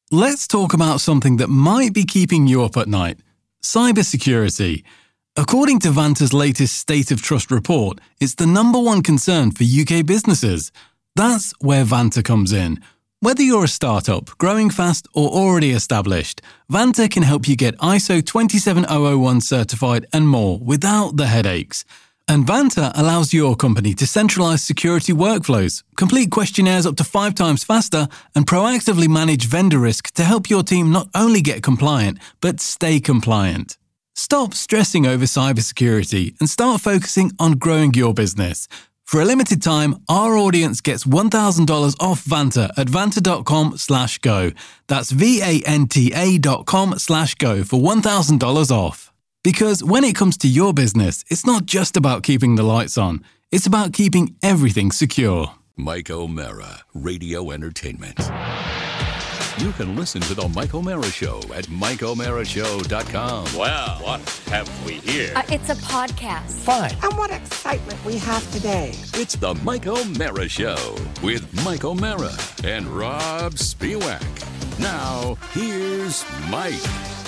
Let's talk about something that might be keeping you up at night: cybersecurity. According to Vanta's latest State of Trust report, it's the number one concern for UK businesses. That's where Vanta comes in. Whether you're a startup, growing fast, or already established, Vanta can help you get ISO 27001 certified and more without the headaches. And Vanta allows your company to centralize security workflows, complete questionnaires up to 5 times faster, and proactively manage vendor risk to help your team not only get compliant, but stay compliant. Stop stressing over cybersecurity and start focusing on growing your business. For a limited time, our audience gets $1,000 off Vanta at vanta.com/go. That's VANTA.com/go for $1,000 off. Because when it comes to your business, it's not just about keeping the lights on. It's about keeping everything secure. Mike O'Mara, Radio Entertainment. You can listen to The Mike O'Mara Show at MikeO'MaraShow.com. Well, what have we here? It's a podcast. Fine. And what excitement we have today. It's The Mike O'Mara Show with Mike O'Mara and Rob Spiewak. Now, here's Mike.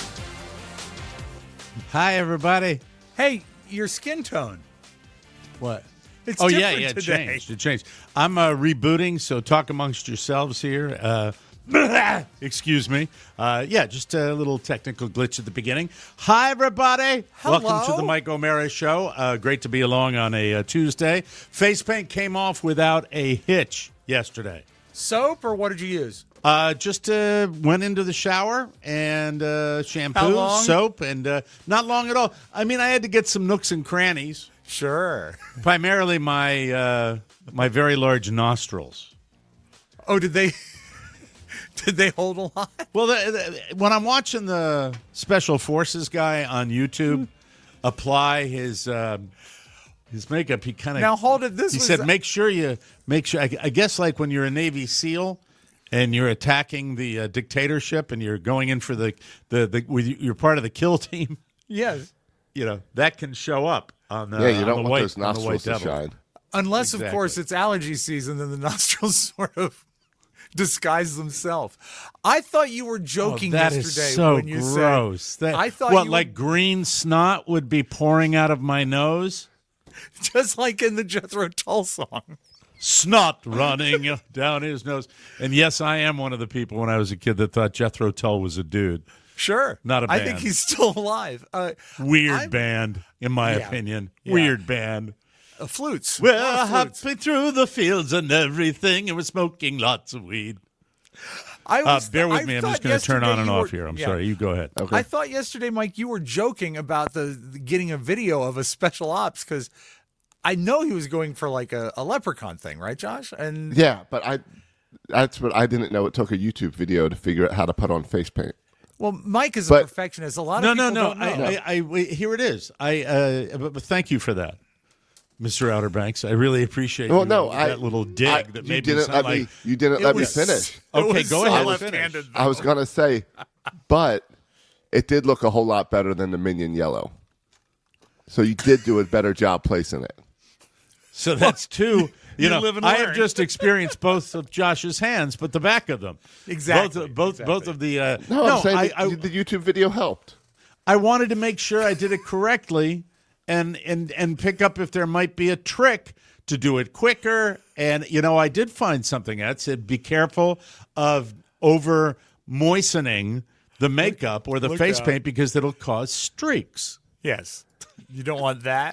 Hi, everybody. Hey, your skin tone. What? It's yeah, different it today. changed. It changed. I'm rebooting, so talk amongst yourselves here. Excuse me. Just a little technical glitch at the beginning. Hi, everybody. Hello. Welcome to the Mike O'Mara Show. Great to be along on a Tuesday. Face paint came off without a hitch yesterday. Soap, or what did you use? Just went into the shower and How shampoo, long? soap, and not long at all. I mean, I had to get some nooks and crannies. Sure. Primarily my very large nostrils. Oh, did they hold a lot? Well, when I'm watching the Special Forces guy on YouTube apply his makeup, he kind of Now hold it. He said, make sure. I guess like when you're a Navy SEAL and you're attacking the dictatorship and you're going in for you're part of the kill team. Yes. You know that can show up on the you don't on the want white, those on the white nostrils to devil. shine. Unless, of Exactly. course, it's allergy season, then the nostrils sort of disguise themselves. I thought you were joking that yesterday is so when you gross. said. That, I thought what, you like green snot would be pouring out of my nose? just like in the Jethro Tull song. Snot running down his nose. And yes, I am one of the people when I was a kid that thought Jethro Tull was a dude. Sure. Not a I band. think he's still alive. Weird band, in my Yeah. opinion. Yeah. Weird band. Flutes. Well, A lot of flutes. hopping through the fields and everything, and we're smoking lots of weed. Bear with me. I'm just going to turn on and off here. I'm sorry. You go ahead. Okay. I thought yesterday, Mike, you were joking about the getting a video of a special ops because I know he was going for like a leprechaun thing, right, Josh? And Yeah, but that's what I didn't know. It took a YouTube video to figure out how to put on face paint. well, Mike is a But- perfectionist. A lot of people don't know. Here it is. But thank you for that, Mr. Outer Banks. I really appreciate Well, no, that little dig that made me sound like. You didn't let me finish. Okay, go ahead. Left-handed. I was gonna say, but it did look a whole lot better than the Minion Yellow. So you did do a better job placing it. So that's two. You know, live and I have learn. just experienced both of Josh's hands, but the back of them. Exactly. Both of the. No, I'm saying I the YouTube video helped. I wanted to make sure I did it correctly, and pick up if there might be a trick to do it quicker. And I did find something that said, "Be careful of over moistening the makeup or the look face out. paint because it'll cause streaks." Yes. You don't want that.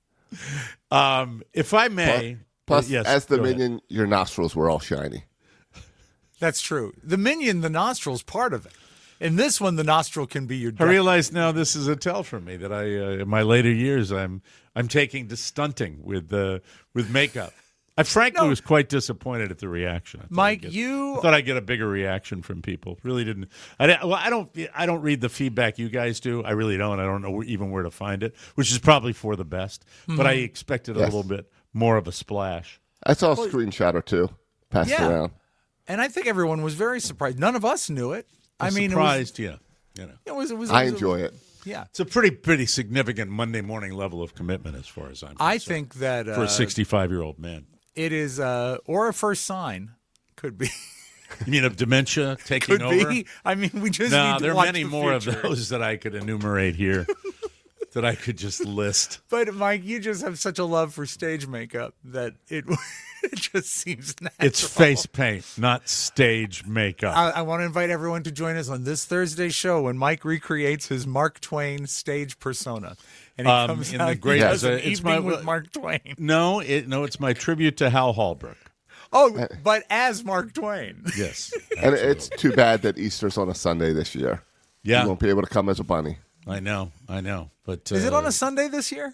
If I may, Plus, yes, as the go ahead. Minion, your nostrils were all shiny. That's true. The Minion, the nostril's part of it. In this one, the nostril can be your I realize now this is a tell for me that in my later years, I'm taking to stunting with makeup. I frankly was quite disappointed at the reaction. Mike, I thought I'd get a bigger reaction from people. Really didn't. I don't read the feedback you guys do. I really don't. I don't know even where to find it, which is probably for the best. But I expected a Yes. little bit more of a splash. I saw a screenshot or two passed Yeah. around. And I think everyone was very surprised. None of us knew it. I mean, Surprised, yeah. it was. I enjoy it. Yeah. It's a pretty significant Monday morning level of commitment as far as I'm concerned. I think that for a 65-year-old man. it is, or a first sign, could be. You mean of dementia taking Could over? be. I mean, we just No, need to there are watch many the more future. of those that I could enumerate here that I could just list. But Mike, you just have such a love for stage makeup that it it just seems natural. It's face paint, not stage makeup. I want to invite everyone to join us on this Thursday show when Mike recreates his Mark Twain stage persona, and he comes in out the and great- does an it's evening my- with Mark Twain. No, it's my tribute to Hal Holbrook. Oh, but as Mark Twain. Yes. And it's too bad that Easter's on a Sunday this year. Yeah. You won't be able to come as a bunny. I know. But Is it on a Sunday this year?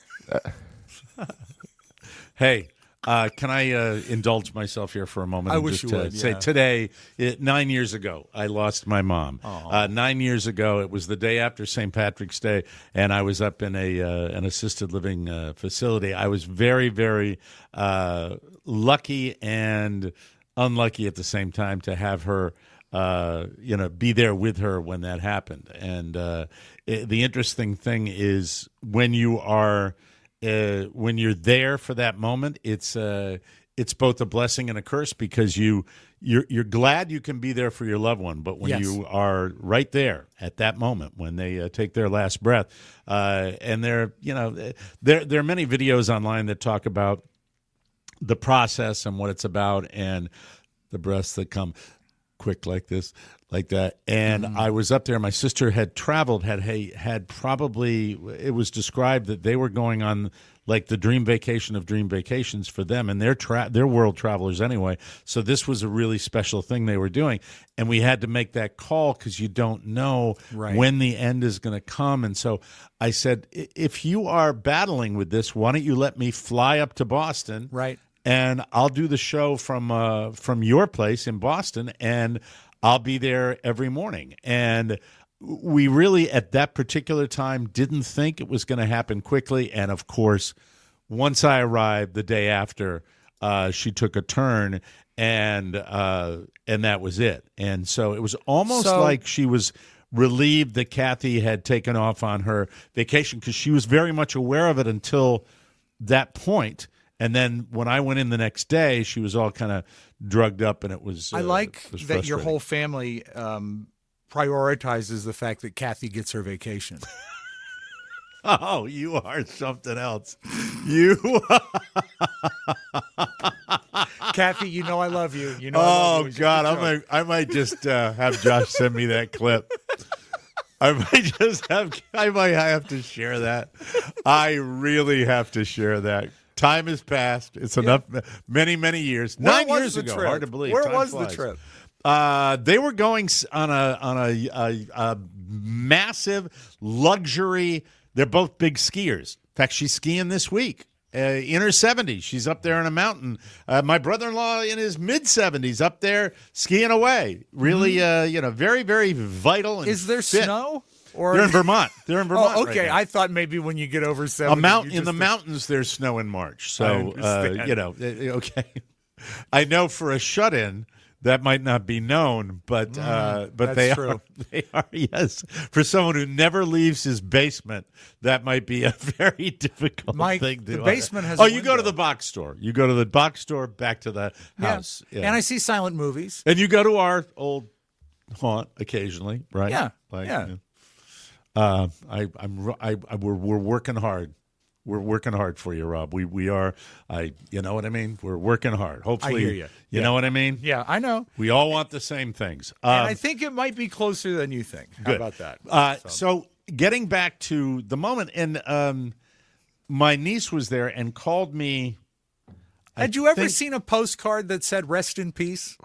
Hey, can I indulge myself here for a moment? I and wish just you would, say yeah. today, 9 years ago, I lost my mom. 9 years ago, it was the day after St. Patrick's Day, and I was up in an assisted living facility. I was very, very lucky and unlucky at the same time to have her. Be there with her when that happened. And the interesting thing is when you're there for that moment, it's both a blessing and a curse because you're glad you can be there for your loved one, but when Yes. you are right there at that moment when they take their last breath, and there are many videos online that talk about the process and what it's about and the breaths that come quick like this, like that. And I was up there. My sister had traveled, had probably, it was described that they were going on like the dream vacation of dream vacations for them, and they're world travelers anyway. So this was a really special thing they were doing, and we had to make that call because you don't know Right. when the end is going to come. And so I said, if you are battling with this, why don't you let me fly up to Boston? Right. And I'll do the show from your place in Boston, and I'll be there every morning. And we really, at that particular time, didn't think it was going to happen quickly. And, of course, once I arrived the day after, she took a turn, and that was it. And so it was almost like she was relieved that Kathy had taken off on her vacation because she was very much aware of it until that point. And then when I went in the next day, she was all kind of drugged up, and it was. I like it was that your frustrating. whole family prioritizes the fact that Kathy gets her vacation. Oh, you are something else. You. Kathy, you know I love you. You know. I Oh love you. It's God, just a joke. I might just have Josh send me that clip. I might have to share that. I really have to share that. Time has passed. It's enough. Many, many years. Where 9 was years the ago. trip? Hard to believe. Where Time was flies. the trip? They were going on a massive luxury. They're both big skiers. In fact, she's skiing this week. In her 70s, she's up there in a mountain. My brother-in-law in his mid-70s up there skiing away. Really, very, very vital. And Is there fit. snow? Or They're in Vermont. They're in Vermont. Oh, okay. right now. I thought maybe when you get over 70, In the mountains, there's snow in March. I So, understand. okay. I know for a shut-in, that might not be known, but that's they true. are. They are, yes. For someone who never leaves his basement, that might be a very difficult Mike, thing to the basement has Oh, a you go to window. the box store. You go to the box store, back to the house. Yeah. And I see silent movies. And you go to our old haunt occasionally, right? Yeah, Like, yeah. We're working hard. We're working hard for you, Rob. We are. You know what I mean. We're working hard. Hopefully, hear you. You know what I mean. Yeah, I know. We all want the same things. And I think it might be closer than you think. How Good. about that? So getting back to the moment, and my niece was there and called me. Had you ever think- seen a postcard that said "Rest in peace"?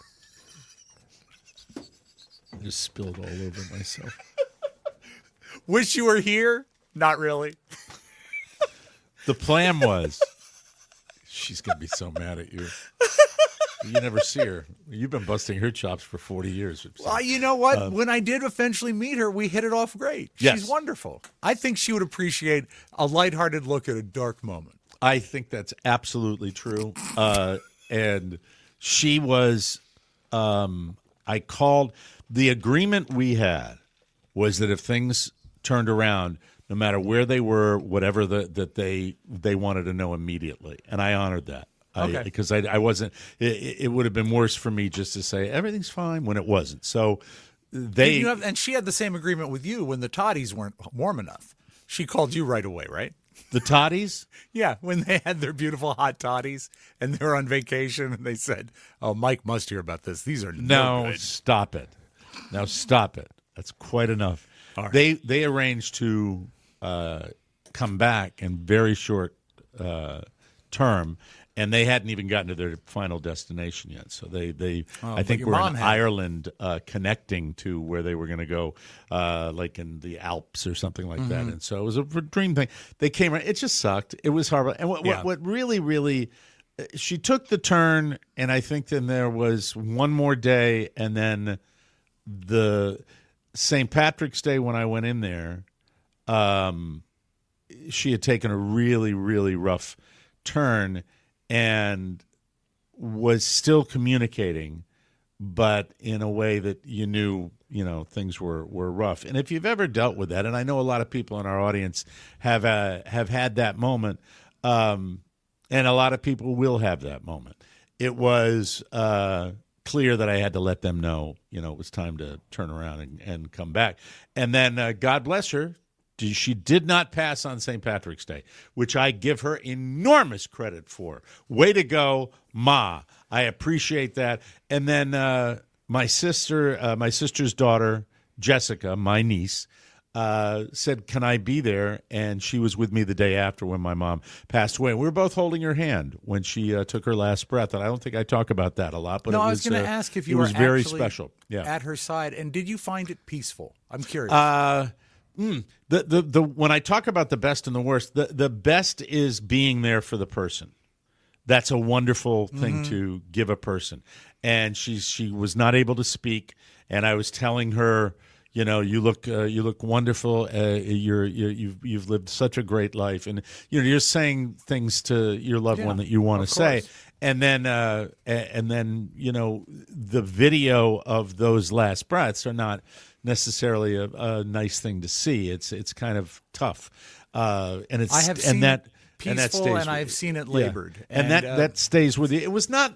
I just spilled all over myself. Wish you were here? Not really. The plan was, she's gonna be so mad at you. You never see her. You've been busting her chops for 40 years. Well, you know what? When I did eventually meet her, we hit it off great. Yes. She's wonderful. I think she would appreciate a lighthearted look at a dark moment. I think that's absolutely true. And she was, I called, the agreement we had was that if things turned around, no matter where they were, whatever that they wanted to know immediately. And I honored that. Okay. Because I wasn't. It would have been worse for me just to say everything's fine when it wasn't. So and she had the same agreement with you when the toddies weren't warm enough. She called you right away, right? the toddies. Yeah, when they had their beautiful hot toddies and they were on vacation and they said, "Oh, Mike must hear about this. These are no good." Stop it. Now stop it. That's quite enough. All right. They arranged to come back in very short term, and they hadn't even gotten to their final destination yet. So I think were in Ireland, connecting to where they were going to go, like in the Alps or something like that. And so it was a dream thing. They came. It just sucked. It was horrible. And what really, she took the turn, and I think then there was one more day, and then the St. Patrick's Day when I went in there, she had taken a really, really rough turn and was still communicating, but in a way that you knew, things were rough. And if you've ever dealt with that, and I know a lot of people in our audience have had that moment, and a lot of people will have that moment. It was clear that I had to let them know, it was time to turn around and come back. And then, God bless her, she did not pass on St. Patrick's Day, which I give her enormous credit for. Way to go, Ma. I appreciate that. And then my sister's daughter, Jessica, my niece, said, "Can I be there?" And she was with me the day after when my mom passed away. We were both holding her hand when she took her last breath. And I don't think I talk about that a lot, but no, it was, I was going to ask if you were very special. Yeah. At her side. And did you find it peaceful? I'm curious. When I talk about the best and the worst, the best is being there for the person. That's a wonderful thing to give a person. And she was not able to speak, and I was telling her, you look wonderful. You've lived such a great life, and you're saying things to your loved one that you want to say. And then the video of those last breaths are not necessarily a nice thing to see. It's kind of tough, and it's I have seen that peaceful, and I've seen it labored, and that stays with you. It was not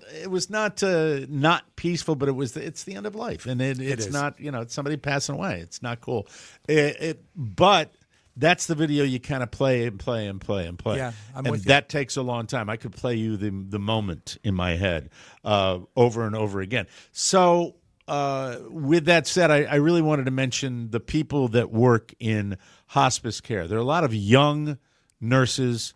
not peaceful, but it's the end of life, and it's not it's somebody passing away. It's not cool, but. That's the video you kind of play and play and play and play. Yeah, I'm and with you. That takes a long time. I could play you the moment in my head over and over again. So with that said, I really wanted to mention the people that work in hospice care. There are a lot of young nurses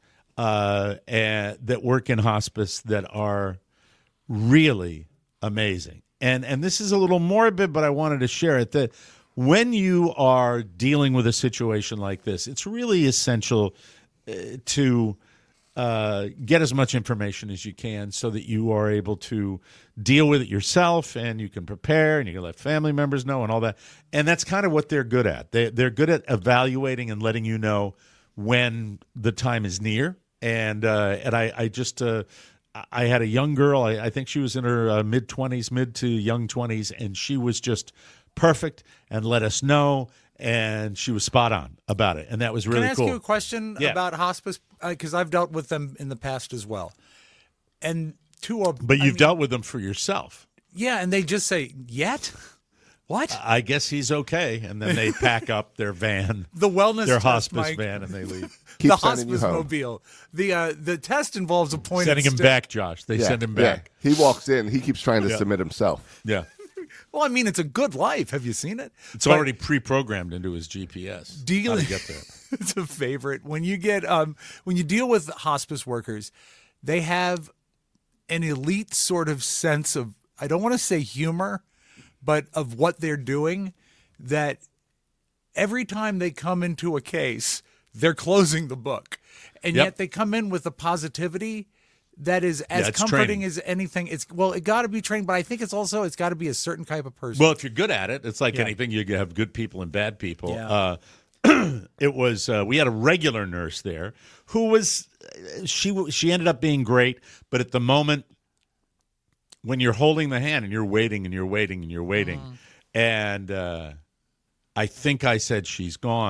that work in hospice that are really amazing. And this is a little morbid, but I wanted to share it, that when you are dealing with a situation like this, it's really essential to get as much information as you can so that you are able to deal with it yourself, and you can prepare, and you can let family members know and all that. And that's kind of what they're good at. They're good at evaluating and letting you know when the time is near. And I just I had a young girl. I think she was in her mid to young 20s, and she was just perfect and let us know, and she was spot on about it, and that was really cool. Can I ask you a question about hospice? Because I've dealt with them in the past as well, and But you've dealt with them for yourself. Yeah, and they just say, "Yet? What?" I guess he's okay, and then they pack up their van, the wellness their test, hospice Mike. van, and they leave. The hospice mobile. The test involves a point. Sending him back, Josh. They send him back. Yeah. He walks in. He keeps trying to submit himself. Yeah. Well, I mean, it's a good life. Have you seen it? It's already pre-programmed into his GPS. How to get there. It's a favorite. When you get when you deal with hospice workers, they have an elite sort of sense of, I don't want to say humor, but of what they're doing, that every time they come into a case, they're closing the book. And yet they come in with a positivity that is as comforting as anything. It got to be trained, but I think it's got to be a certain type of person. Well, if you're good at it, it's like anything. You have good people and bad people. Yeah. It was we had a regular nurse there who was she ended up being great, but at the moment when you're holding the hand and you're waiting and you're waiting and you're waiting, and I think I said she's gone,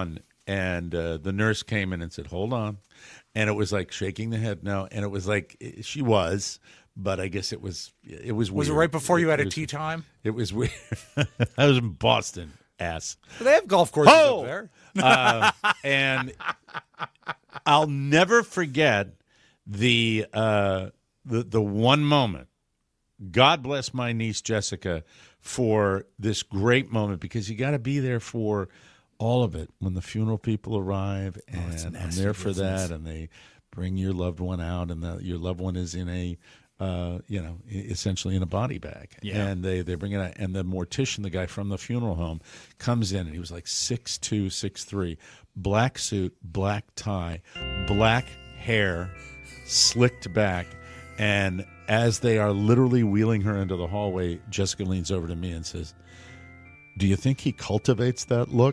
and the nurse came in and said, "Hold on," and it was like shaking the head no, and it was like she was, but I guess it was weird. Was it right before you had a tea time? It was weird. I was in Boston, ass. Well, they have golf courses up there. And I'll never forget the one moment. God bless my niece Jessica for this great moment, because you got to be there for all of it when the funeral people arrive, and I'm there for that, and they bring your loved one out, and your loved one is in a essentially in a body bag. Yeah. And they bring it out, and the mortician, the guy from the funeral home, comes in, and he was like 6'2", 6'3", black suit, black tie, black hair, slicked back, and as they are literally wheeling her into the hallway, Jessica leans over to me and says, "Do you think he cultivates that look?"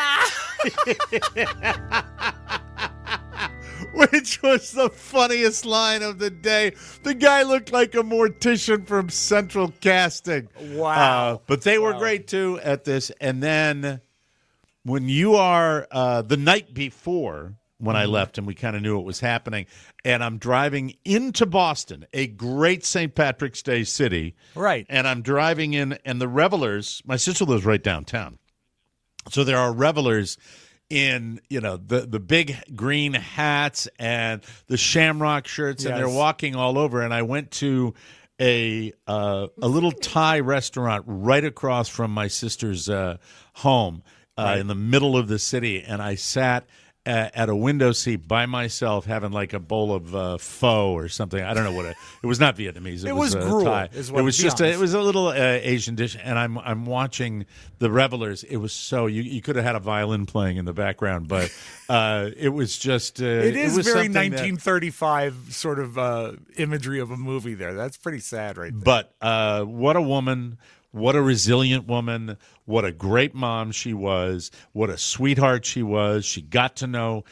Which was the funniest line of the day. The guy looked like a mortician from Central Casting. Wow. But they were great, too, at this. And then when you are the night before, when I left and we kind of knew what was happening, and I'm driving into Boston, a great St. Patrick's Day city. Right. And I'm driving in, and the revelers, my sister lives right downtown. So there are revelers in, the big green hats and the shamrock shirts, and they're walking all over. And I went to a little Thai restaurant right across from my sister's home in the middle of the city, and I sat at a window seat by myself, having like a bowl of pho or something. I don't know what it was. Not Vietnamese. It was gruel. Thai. It was just it was a little Asian dish, and I'm watching the revelers. It was so you could have had a violin playing in the background, but it was just it is was very something 1935 sort of imagery of a movie there. That's pretty sad, right there. But what a woman. What a resilient woman. What a great mom she was. What a sweetheart she was. She got to know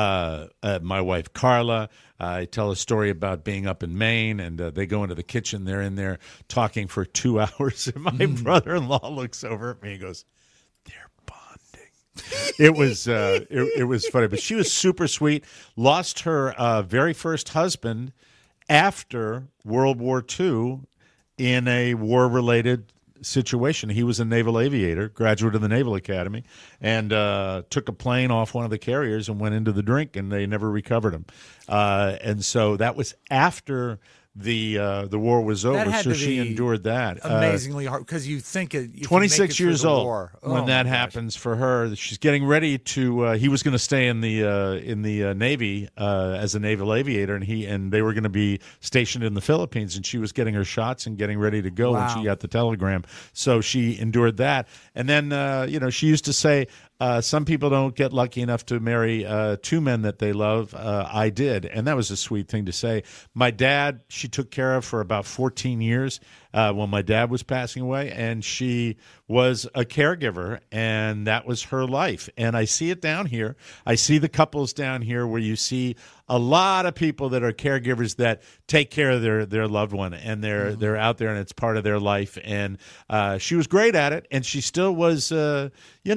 my wife, Carla. I tell a story about being up in Maine, and they go into the kitchen. They're in there talking for 2 hours, and my brother-in-law looks over at me and goes, "They're bonding." It was it was funny, but she was super sweet. Lost her very first husband after World War II in a war-related situation. He was a naval aviator, graduate of the Naval Academy, and took a plane off one of the carriers and went into the drink, and they never recovered him. And so that was after the war was over, so she endured that. Amazingly hard, because you think 26 years old war, when that happens for her. She's getting ready to. He was going to stay in the Navy as a naval aviator, and they were going to be stationed in the Philippines. And she was getting her shots and getting ready to go when she got the telegram. So she endured that, and then she used to say, some people don't get lucky enough to marry two men that they love. I did, and that was a sweet thing to say. My dad, she took care of for about 14 years when my dad was passing away, and she was a caregiver, and that was her life. And I see it down here. I see the couples down here where you see a lot of people that are caregivers that take care of their loved one, and they're out there, and it's part of their life. And she was great at it, and she still was, had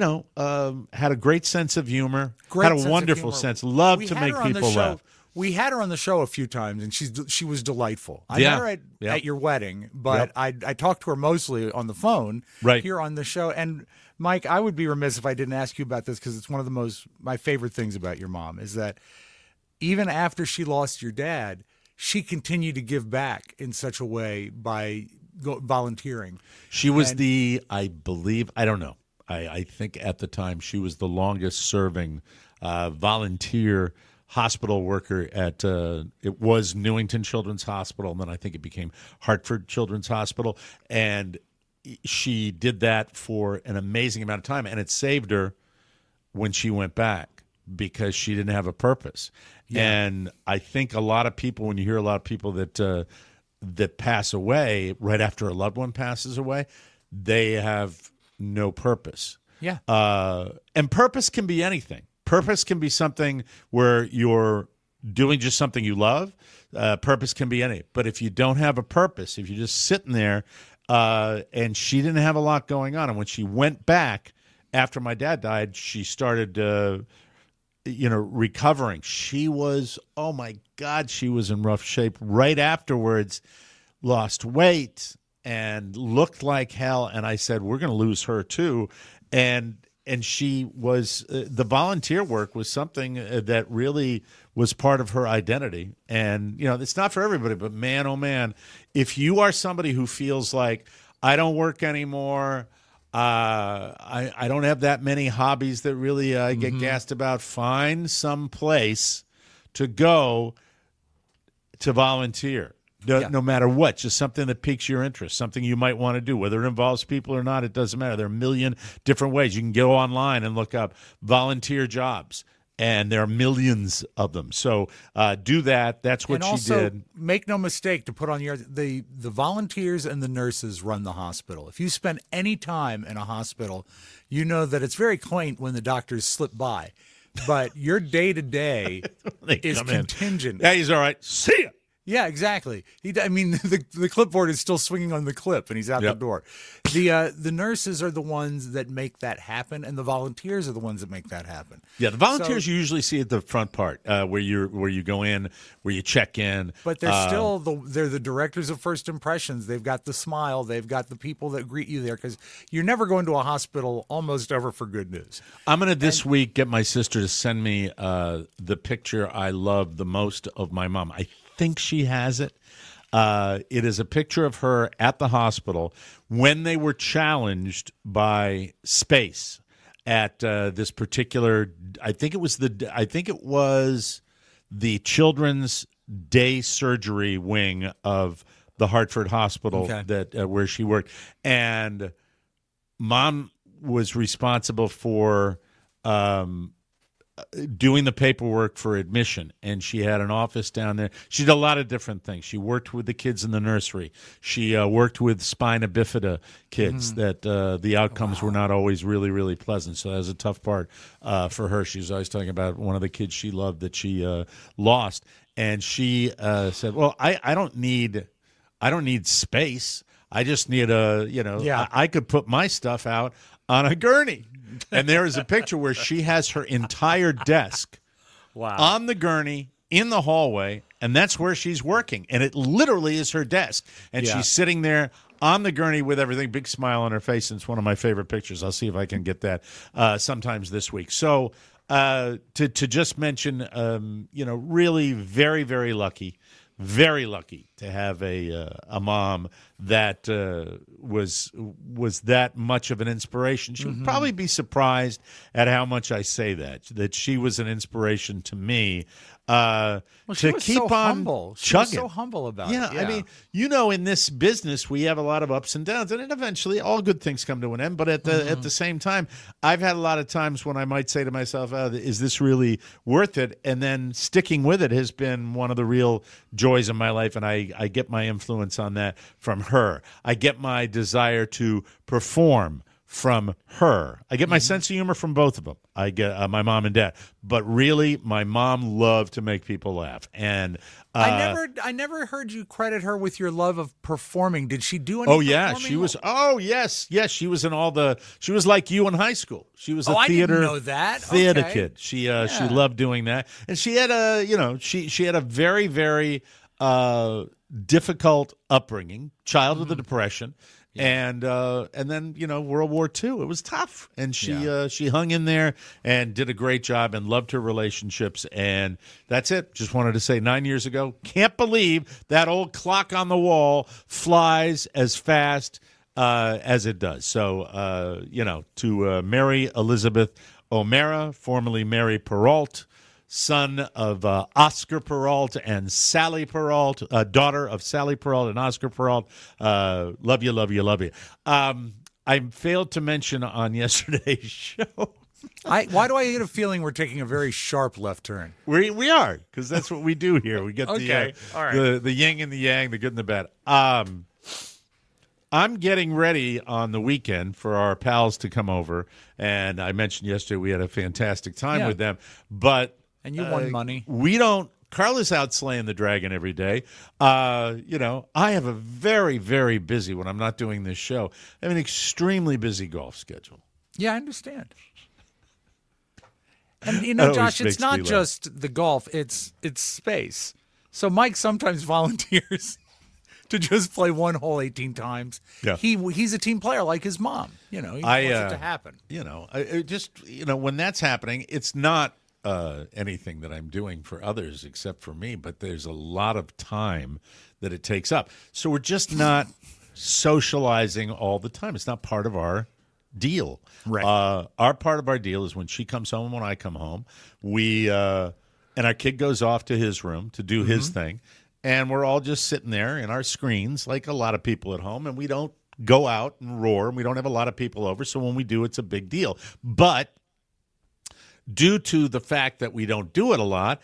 a great sense of humor, had a wonderful sense, loved to make people laugh. We had her on the show a few times, and she was delightful. I met her at your wedding, but I talked to her mostly on the phone here on the show. And Mike, I would be remiss if I didn't ask you about this, because it's one of my favorite things about your mom is that even after she lost your dad, she continued to give back in such a way by volunteering. She was I believe, I don't know. I think at the time she was the longest serving volunteer hospital worker at it was Newington Children's Hospital, and then I think it became Hartford Children's Hospital, and she did that for an amazing amount of time, and it saved her when she went back because she didn't have a purpose. And I think a lot of people, when you hear a lot of people that pass away right after a loved one passes away, they have no purpose. And purpose can be anything. Purpose can be something where you're doing just something you love. Purpose can be any. But if you don't have a purpose, if you're just sitting there, and she didn't have a lot going on, and when she went back after my dad died, she started recovering. She was, oh my God, she was in rough shape right afterwards, lost weight and looked like hell. And I said, we're going to lose her too. And she was, the volunteer work was something that really was part of her identity. And, it's not for everybody, but man, oh man, if you are somebody who feels like, I don't work anymore, I don't have that many hobbies that really I get gassed about, find some place to go to volunteer. No matter what, just something that piques your interest, something you might want to do, whether it involves people or not, it doesn't matter. There are a million different ways. You can go online and look up volunteer jobs, and there are millions of them. So do that. That's what she did. Make no mistake to put on the volunteers and the nurses run the hospital. If you spend any time in a hospital, you know that it's very quaint when the doctors slip by, but your day-to-day is contingent. Yeah, he's all right. See ya. Yeah, exactly. The clipboard is still swinging on the clip, and he's out the door. The nurses are the ones that make that happen, and the volunteers are the ones that make that happen. Yeah, the volunteers you usually see at the front part, where you go in, where you check in. But they're they're the directors of first impressions. They've got the smile. They've got the people that greet you there, because you're never going to a hospital almost ever for good news. I'm going to this week get my sister to send me the picture I love the most of my mom. I think she has it. It is a picture of her at the hospital when they were challenged by space at this particular. I think it was the Children's Day Surgery wing of the Hartford Hospital that where she worked, and Mom was responsible for doing the paperwork for admission, and she had an office down there. She did a lot of different things. She worked with the kids in the nursery. She worked with spina bifida kids that the outcomes were not always really, really pleasant. So that was a tough part for her. She was always talking about one of the kids she loved that she lost, and she said, "Well, I don't need space. I just need I could put my stuff out on a gurney." And there is a picture where she has her entire desk on the gurney in the hallway, and that's where she's working. And it literally is her desk. And she's sitting there on the gurney with everything, big smile on her face. And it's one of my favorite pictures. I'll see if I can get that sometimes this week. So to just mention, really very, very lucky. Very lucky to have a mom that was that much of an inspiration. She would probably be surprised at how much I say that she was an inspiration to me. She was keep so on humble. She chugging. was so humble about it. Yeah, I mean, in this business, we have a lot of ups and downs, and eventually all good things come to an end. But at the same time, I've had a lot of times when I might say to myself, is this really worth it? And then sticking with it has been one of the real joys of my life, and I get my influence on that from her. I get my desire to perform from her. I get my sense of humor from both of them. I get my mom and dad, but really, my mom loved to make people laugh. And I never heard you credit her with your love of performing. Did she do anything? Oh yeah, she was. Oh yes, she was in all the. She was like you in high school. She was a theater. I didn't know that. Theater kid. She loved doing that, and she had she had a very, very difficult upbringing, child of the Depression. And then World War II, it was tough, and she hung in there and did a great job and loved her relationships, and that's it. Just wanted to say 9 years ago, can't believe that old clock on the wall flies as fast as it does. So to Mary Elizabeth O'Mara, formerly Mary Peralt, son of Oscar Peralt and Sally Peralt, daughter of Sally Peralt and Oscar Peralt. Love you, love you, love you. I failed to mention on yesterday's show. Why do I get a feeling we're taking a very sharp left turn? We are, because that's what we do here. We get all right. the yin and the yang, the good and the bad. I'm getting ready on the weekend for our pals to come over, and I mentioned yesterday we had a fantastic time with them, but and you won money. We don't. Carla's out slaying the dragon every day. I have a very, very busy, when I'm not doing this show, I have an extremely busy golf schedule. Yeah, I understand. And you That know, always Josh, makes it's not me laugh. just the golf; it's space. So Mike sometimes volunteers to just play one hole 18 times. Yeah. He's a team player like his mom. You know, he wants it to happen. You know, when that's happening, it's not anything that I'm doing for others except for me, but there's a lot of time that it takes up. So we're just not socializing all the time. It's not part of our deal. Right. Our part of our deal is when she comes home, when I come home, and our kid goes off to his room to do his thing, and we're all just sitting there in our screens like a lot of people at home, and we don't go out and roar, and we don't have a lot of people over, so when we do, it's a big deal. But due to the fact that we don't do it a lot,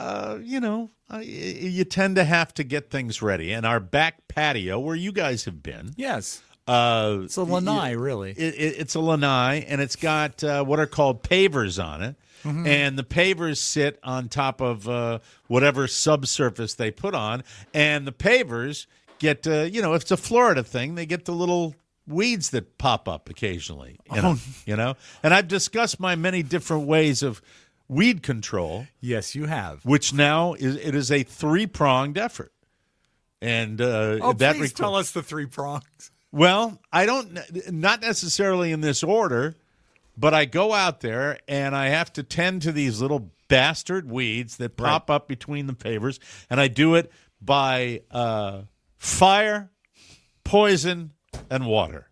you tend to have to get things ready. And our back patio, where you guys have been, Yes. It's a lanai, really. it's a lanai, and it's got what are called pavers on it. And the pavers sit on top of whatever subsurface they put on. And the pavers get, if it's a Florida thing, they get the little weeds that pop up occasionally. You know? And I've discussed my many different ways of weed control. Yes, you have. Which now is a 3-pronged effort. And please tell us the 3 prongs. Well, not necessarily in this order, but I go out there and I have to tend to these little bastard weeds that pop up between the pavers, and I do it by fire, poison, and water.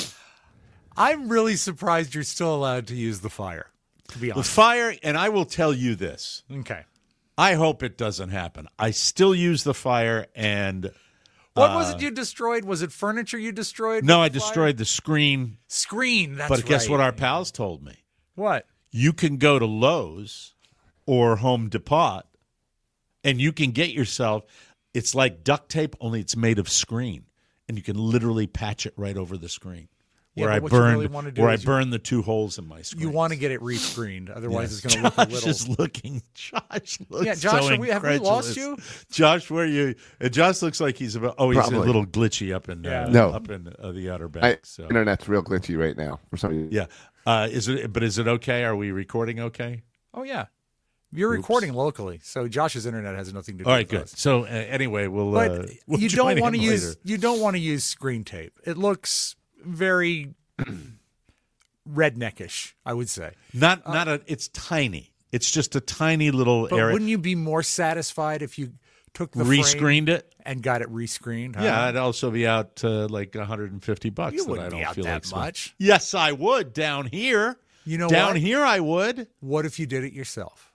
I'm really surprised you're still allowed to use the fire, to be The honest. fire, and I will tell you this. Okay. I hope it doesn't happen. I still use the fire, and What was it you destroyed? Was it furniture you destroyed? no, with I the fire? destroyed the screen. Screen, that's But guess right. what our pals told me? What? You can go to Lowe's or Home Depot, and you can get yourself, it's like duct tape, only it's made of screen, and you can literally patch it right over the screen. Yeah, Where but what you really wanna do is burned the 2 holes in my screen. You want to get it re-screened, otherwise Yes. it's going to look a little. Josh looks Yeah, Josh, so have we lost incredulous. you? Josh, where you? Josh looks like he's about. Oh, he's Probably. a little glitchy up in No. up in the outer back. So Internet's real glitchy right now for some reason. yeah, is it okay? Are we recording okay? Oh, yeah. You're recording locally, so Josh's internet has nothing to do All right, with good. us. So anyway, we'll You join don't want to him use later. you don't want to use screen tape. It looks very redneckish, I would say. It's tiny. It's just a tiny little But area. wouldn't you be more satisfied if you took the Rescreened frame it? and got it rescreened? Huh? Yeah, I'd also be out like $150. You that wouldn't I don't be out feel that like spending. much. Yes, I would down here. You know down what? here I would. What if you did it yourself?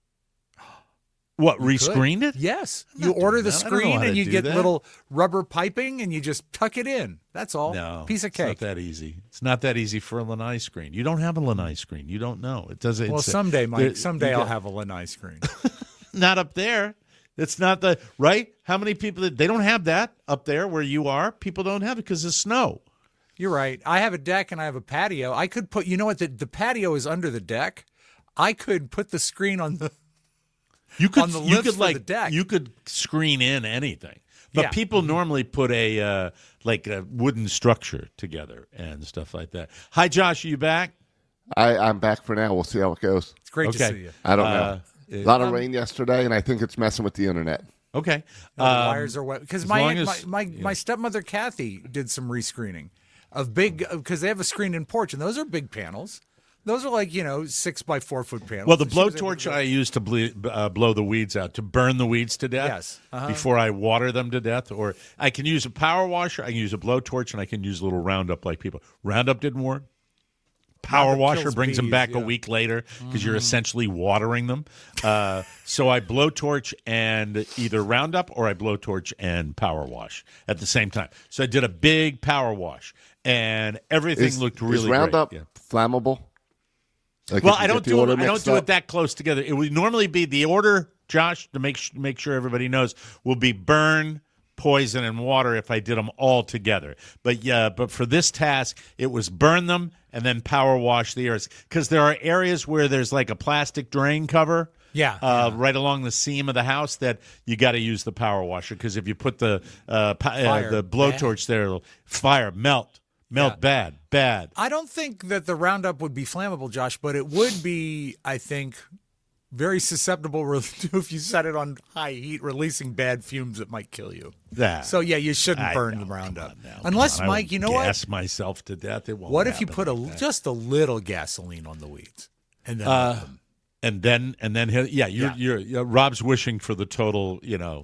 What, Could. rescreened it? Yes. I'm You not order doing the that. I don't know screen how and to you do get that. little rubber piping and you just tuck it in. That's all. No. Piece of It's cake. not that easy. It's not that easy for a lanai screen. You don't have a lanai screen. You don't know. It doesn't. Well, it's someday, Mike. there- Someday you I'll got- have a lanai screen. Not up there. It's not the right. How many people? They don't have that up there where you are. People don't have it because of snow. You're right. I have a deck and I have a patio. I could put. You know what? The patio is under the deck. I could put the screen on the. You could. On the You lifts could for like. the deck. You could screen in anything. But Yeah. people normally put a like a wooden structure together and stuff like that. Hi, Josh. Are you back? I'm back for now. We'll see how it goes. It's great to Okay. see you. I don't know. A lot of rain yesterday, and I think it's messing with the internet. Okay. The wires are wet because my long as- my stepmother Kathy did some rescreening of big because they have a screen in porch and those are big panels. Those are like 6 by 4 foot panels. Well, the And she was able blowtorch to- I use to blow the weeds out, to burn the weeds to death Yes. before I water them to death. Or I can use a power washer, I can use a blowtorch, and I can use a little Roundup like people. Roundup didn't work. Power Roundup washer kills brings them bees, back yeah. a week later because you're essentially watering them. So I blowtorch and either Roundup or I blowtorch and power wash at the same time. So I did a big power wash, and everything looked really is Roundup great. Yeah. flammable? Like Well, if you I don't get the do order it. I don't mixed do up? it that close together. It would normally be the order, Josh, to make sure everybody knows, will be burn, poison, and water if I did them all together. But for this task, it was burn them and then power wash the areas because there are areas where there's like a plastic drain cover. Yeah. Right along the seam of the house that you got to use the power washer because if you put the Fire. the blowtorch there, it'll melt Melt bad. I don't think that the Roundup would be flammable, Josh, but it would be, I think, very susceptible to if you set it on high heat, releasing bad fumes that might kill you. So, yeah, you shouldn't burn the Roundup. Unless, Mike, you know what? Gas myself to death. It won't What if you happen put like that. just a little gasoline on the weeds? And then and then you're Rob's wishing for the total,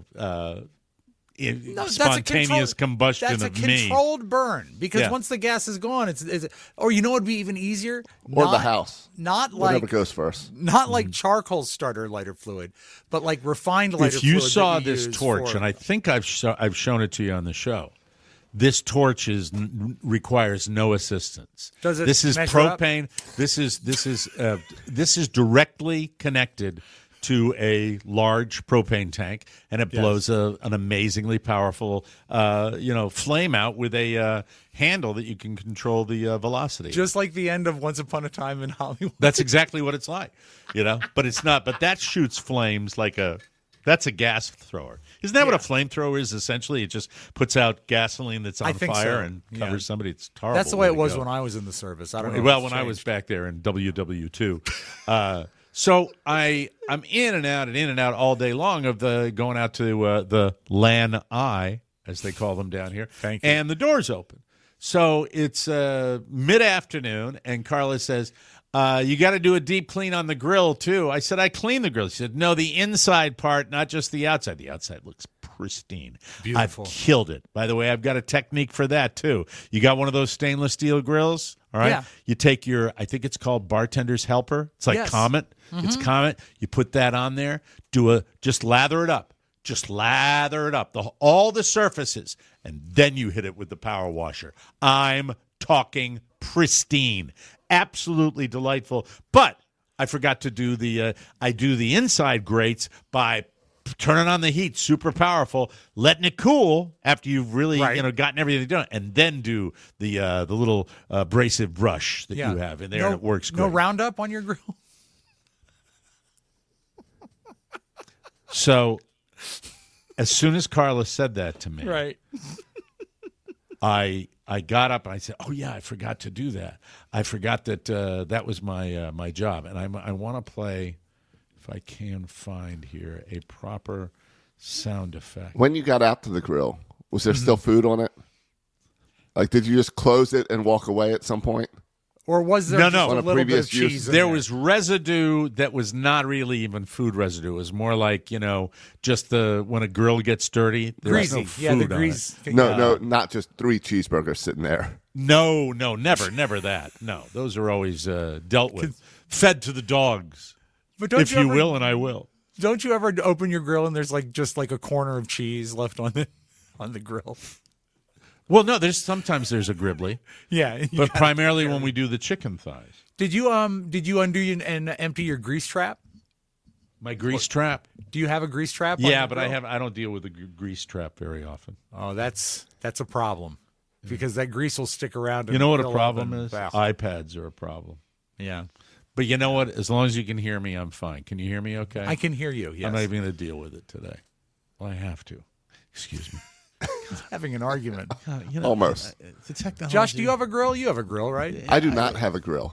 spontaneous combustion that's of a me. controlled burn, because Yeah. once the gas is gone, it's or you know what'd be even easier? Or the house. Not Whatever like goes first. not like charcoal starter lighter fluid, but like refined lighter If you fluid. saw that you this use torch, for- and I think I've shown it to you on the show, this torch requires no assistance. Does it This is measure up? propane. This is directly connected to a large propane tank, and it blows an amazingly powerful, flame out with a handle that you can control the velocity. just like the end of Once Upon a Time in Hollywood. That's exactly what it's like, but it's not. But that shoots flames that's a gas thrower. Isn't that what a flamethrower is essentially? It just puts out gasoline that's on think fire so. and Yeah. covers somebody. It's horrible. That's the way it was to go. when I was in the service. I don't know. Well, when I was back there in WW2. So I'm in and out all day long of going out to the LAN I, as they call them down here. Thank you. And the door's open. So it's mid-afternoon, and Carla says, you got to do a deep clean on the grill, too. I said, I clean the grill. She said, no, the inside part, not just the outside. The outside looks pristine. Beautiful. I've killed it. By the way, I've got a technique for that, too. You got one of those stainless steel grills, all right? Yeah. You take I think it's called Bartender's Helper. It's like Yes. Comet. It's Comet. You put that on there. Just lather it up. Just lather it up, all the surfaces, and then you hit it with the power washer. I'm talking pristine. Absolutely delightful. But I forgot to do the inside grates by turning on the heat, super powerful, letting it cool after you've really gotten everything done, and then do the little abrasive brush that you have in there, and it works great. No Roundup on your grill? So as soon as Carla said that to me, Right. I got up and I said, "Oh yeah, I forgot to do that. I forgot that that was my job." And I want to play, if I can find here, a proper sound effect. When you got out to the grill, was there still food on it? Like, did you just close it and walk away at some point? Or was there No, just no. a On a little bit previous of use, cheese in There was residue that was not really even food residue. It was more like, just when a grill gets dirty, there's greasy. no food Yeah, the on it. grease. No, not just 3 cheeseburgers sitting there. No, never that. No, those are always dealt with, fed to the dogs, But don't if you ever, will, and I will. Don't you ever open your grill and there's just a corner of cheese left on the grill? Well, no, sometimes there's a gribbly, Yeah, but primarily when we do the chicken thighs. Did you undo and empty your grease trap? My grease trap? Do you have a grease trap? on Yeah, your but grill? I don't deal with the grease trap very often. Oh, that's a problem because that grease will stick around. You know what a fill up problem and- is? Wow. iPads are a problem. Yeah, But you know what? As long as you can hear me, I'm fine. Can you hear me okay? I can hear you. Yes, I'm not even going to deal with it today. Well, I have to. Excuse me. having an argument. Almost. The technology. Josh, do you have a grill? You have a grill, right? I do not have a grill.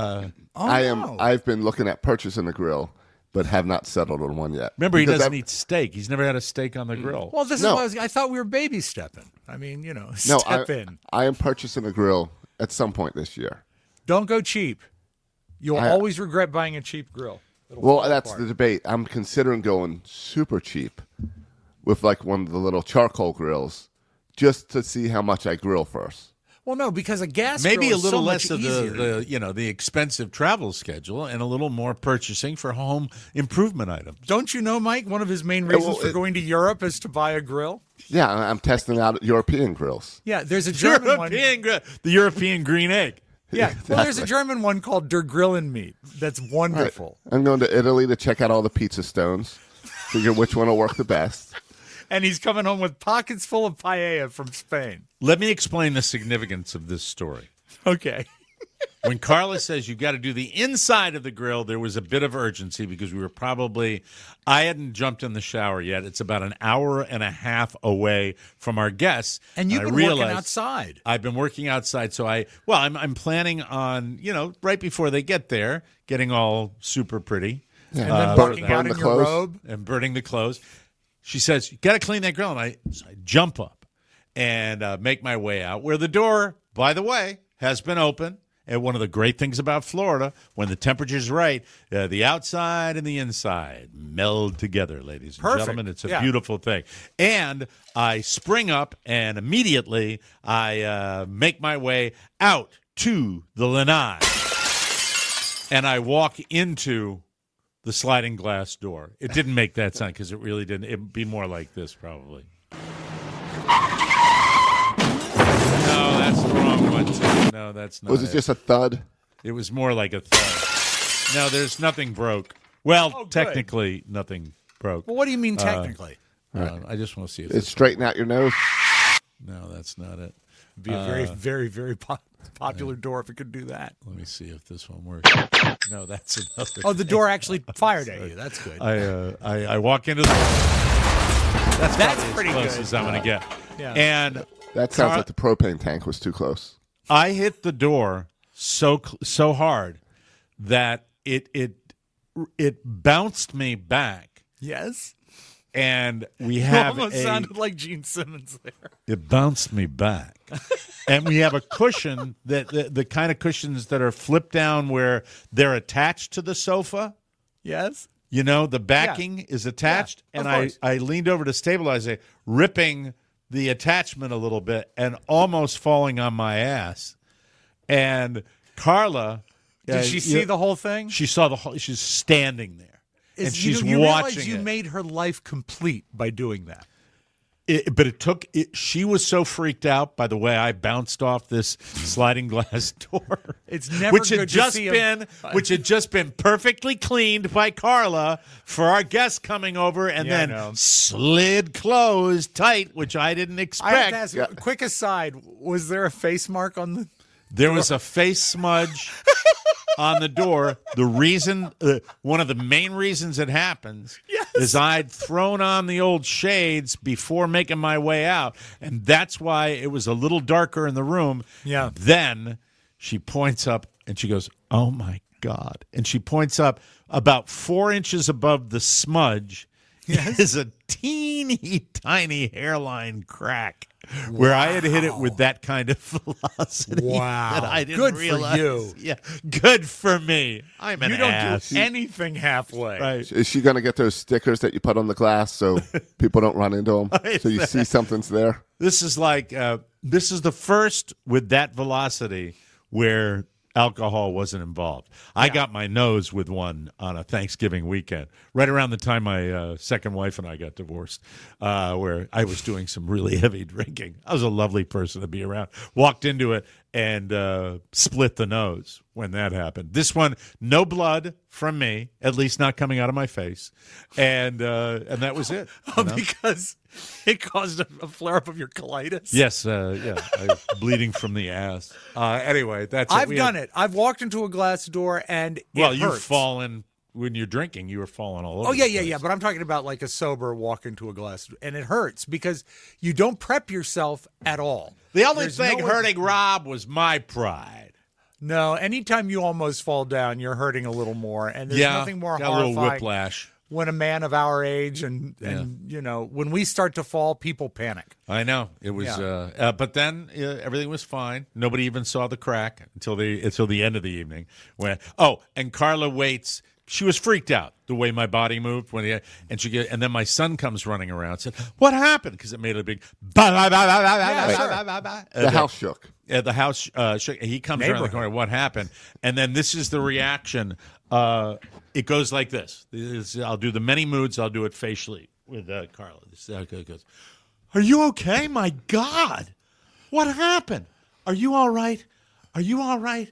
I've been looking at purchasing a grill, but have not settled on one yet. Remember, he Because doesn't eat steak. He's never had a steak on the grill. Well, this No. is why I thought we were baby stepping. I mean, No, step in. I am purchasing a grill at some point this year. Don't go cheap. You'll always regret buying a cheap grill. It'll Well, fall that's apart. the debate. I'm considering going super cheap with like one of the little charcoal grills just to see how much I grill first. Well, no, because a gas Maybe grill a is little so less much of easier. the expensive travel schedule and a little more purchasing for home improvement items. Don't you know, Mike? One of his main reasons for going to Europe is to buy a grill. Yeah, I'm testing out European grills. Yeah, there's a German one. The European green egg. Yeah, well, there's a German one called Der Grillen Meat. That's wonderful. I'm going to Italy to check out all the pizza stones, figure which one will work the best. And he's coming home with pockets full of paella from Spain. Let me explain the significance of this story. Okay. When Carla says you got to do the inside of the grill, there was a bit of urgency because I hadn't jumped in the shower yet. It's about an hour and a half away from our guests. And you've been working outside. I've been working outside, so I'm planning on, right before they get there, getting all super pretty. Yeah. And then walking out in your robe. And burning the clothes. She says, you got to clean that grill. And so I jump up and make my way out, where the door, by the way, has been open. And one of the great things about Florida, when the temperature's right, the outside and the inside meld together, ladies and gentlemen. It's a beautiful thing. And I spring up, and immediately I make my way out to the lanai. And I walk into the sliding glass door. It didn't make that sound because it really didn't. It would be more like this, probably. No, that's the wrong one, too. No, that's not. Was it just a thud? It was more like a thud. No, there's nothing broke. Well, technically, nothing broke. Well, what do you mean technically? I just want to see if it straighten out your nose. No, that's not it. It'd be a very, very, very popular door if it could do that. Let me see if this one works. No, that's another. Oh, the door actually fired at you. That's good. I walk into the. That's pretty as close good. as I'm going to get. Yeah. And that sounds like the propane tank was too close. I hit the door so hard that it bounced me back. Yes. And we have almost sounded like Gene Simmons there. It bounced me back. And we have a cushion, the kind of cushions that are flipped down where they're attached to the sofa. Yes. The backing is attached. Yeah, and I leaned over to stabilize it, ripping the attachment a little bit and almost falling on my ass. And Carla. Did she see the whole thing? She saw the whole. She's standing there. And she's you watching you made her life complete by doing that. But it took. She was so freaked out by the way I bounced off this sliding glass door. It's never which had just been perfectly cleaned by Carla for our guests coming over, and then slid closed tight, which I didn't expect. I have to ask, quick aside: was there a face mark on the? There was a face smudge on the door. The reason, one of the main reasons it happens is I'd thrown on the old shades before making my way out, and that's why it was a little darker in the room. Yeah. Then she points up and she goes, "Oh my God!" And she points up about 4 inches above the smudge. Yes. Is a teeny tiny hairline crack. Where I had hit it with that kind of velocity that I didn't realize. Good for you. Yeah, good for me. I'm an ass. You don't do anything halfway. Right. Is she going to get those stickers that you put on the glass so people don't run into them? So you see something's there? This is like, this is the first with that velocity where alcohol wasn't involved. I got my nose with one on a Thanksgiving weekend, right around the time my second wife and I got divorced, where I was doing some really heavy drinking. I was a lovely person to be around. Walked into it and split the nose when that happened. This one, no blood from me, at least not coming out of my face, and that was it. Because it caused a flare-up of your colitis? Yes, I was bleeding from the ass. Anyway, that's it. I've done it. I've walked into a glass door and it hurts. You've fallen when you're drinking. You were falling all over. Oh, yeah. But I'm talking about like a sober walk into a glass door. And it hurts because you don't prep yourself at all. The only thing hurting Rob was my pride. No, anytime you almost fall down, you're hurting a little more. And there's nothing more horrifying. A little whiplash. When a man of our age and when we start to fall, people panic. I know it was, but then everything was fine. Nobody even saw the crack until the end of the evening. And Carla waits. She was freaked out the way my body moved and then my son comes running around and said, "What happened?" Because it made a big the house shook. The house shook. He comes around the corner. What happened? And then this is the reaction. It goes like this. I'll do the many moods. I'll do it facially with Carla. It goes, "Are you okay? My God, what happened? Are you all right? Are you all right?"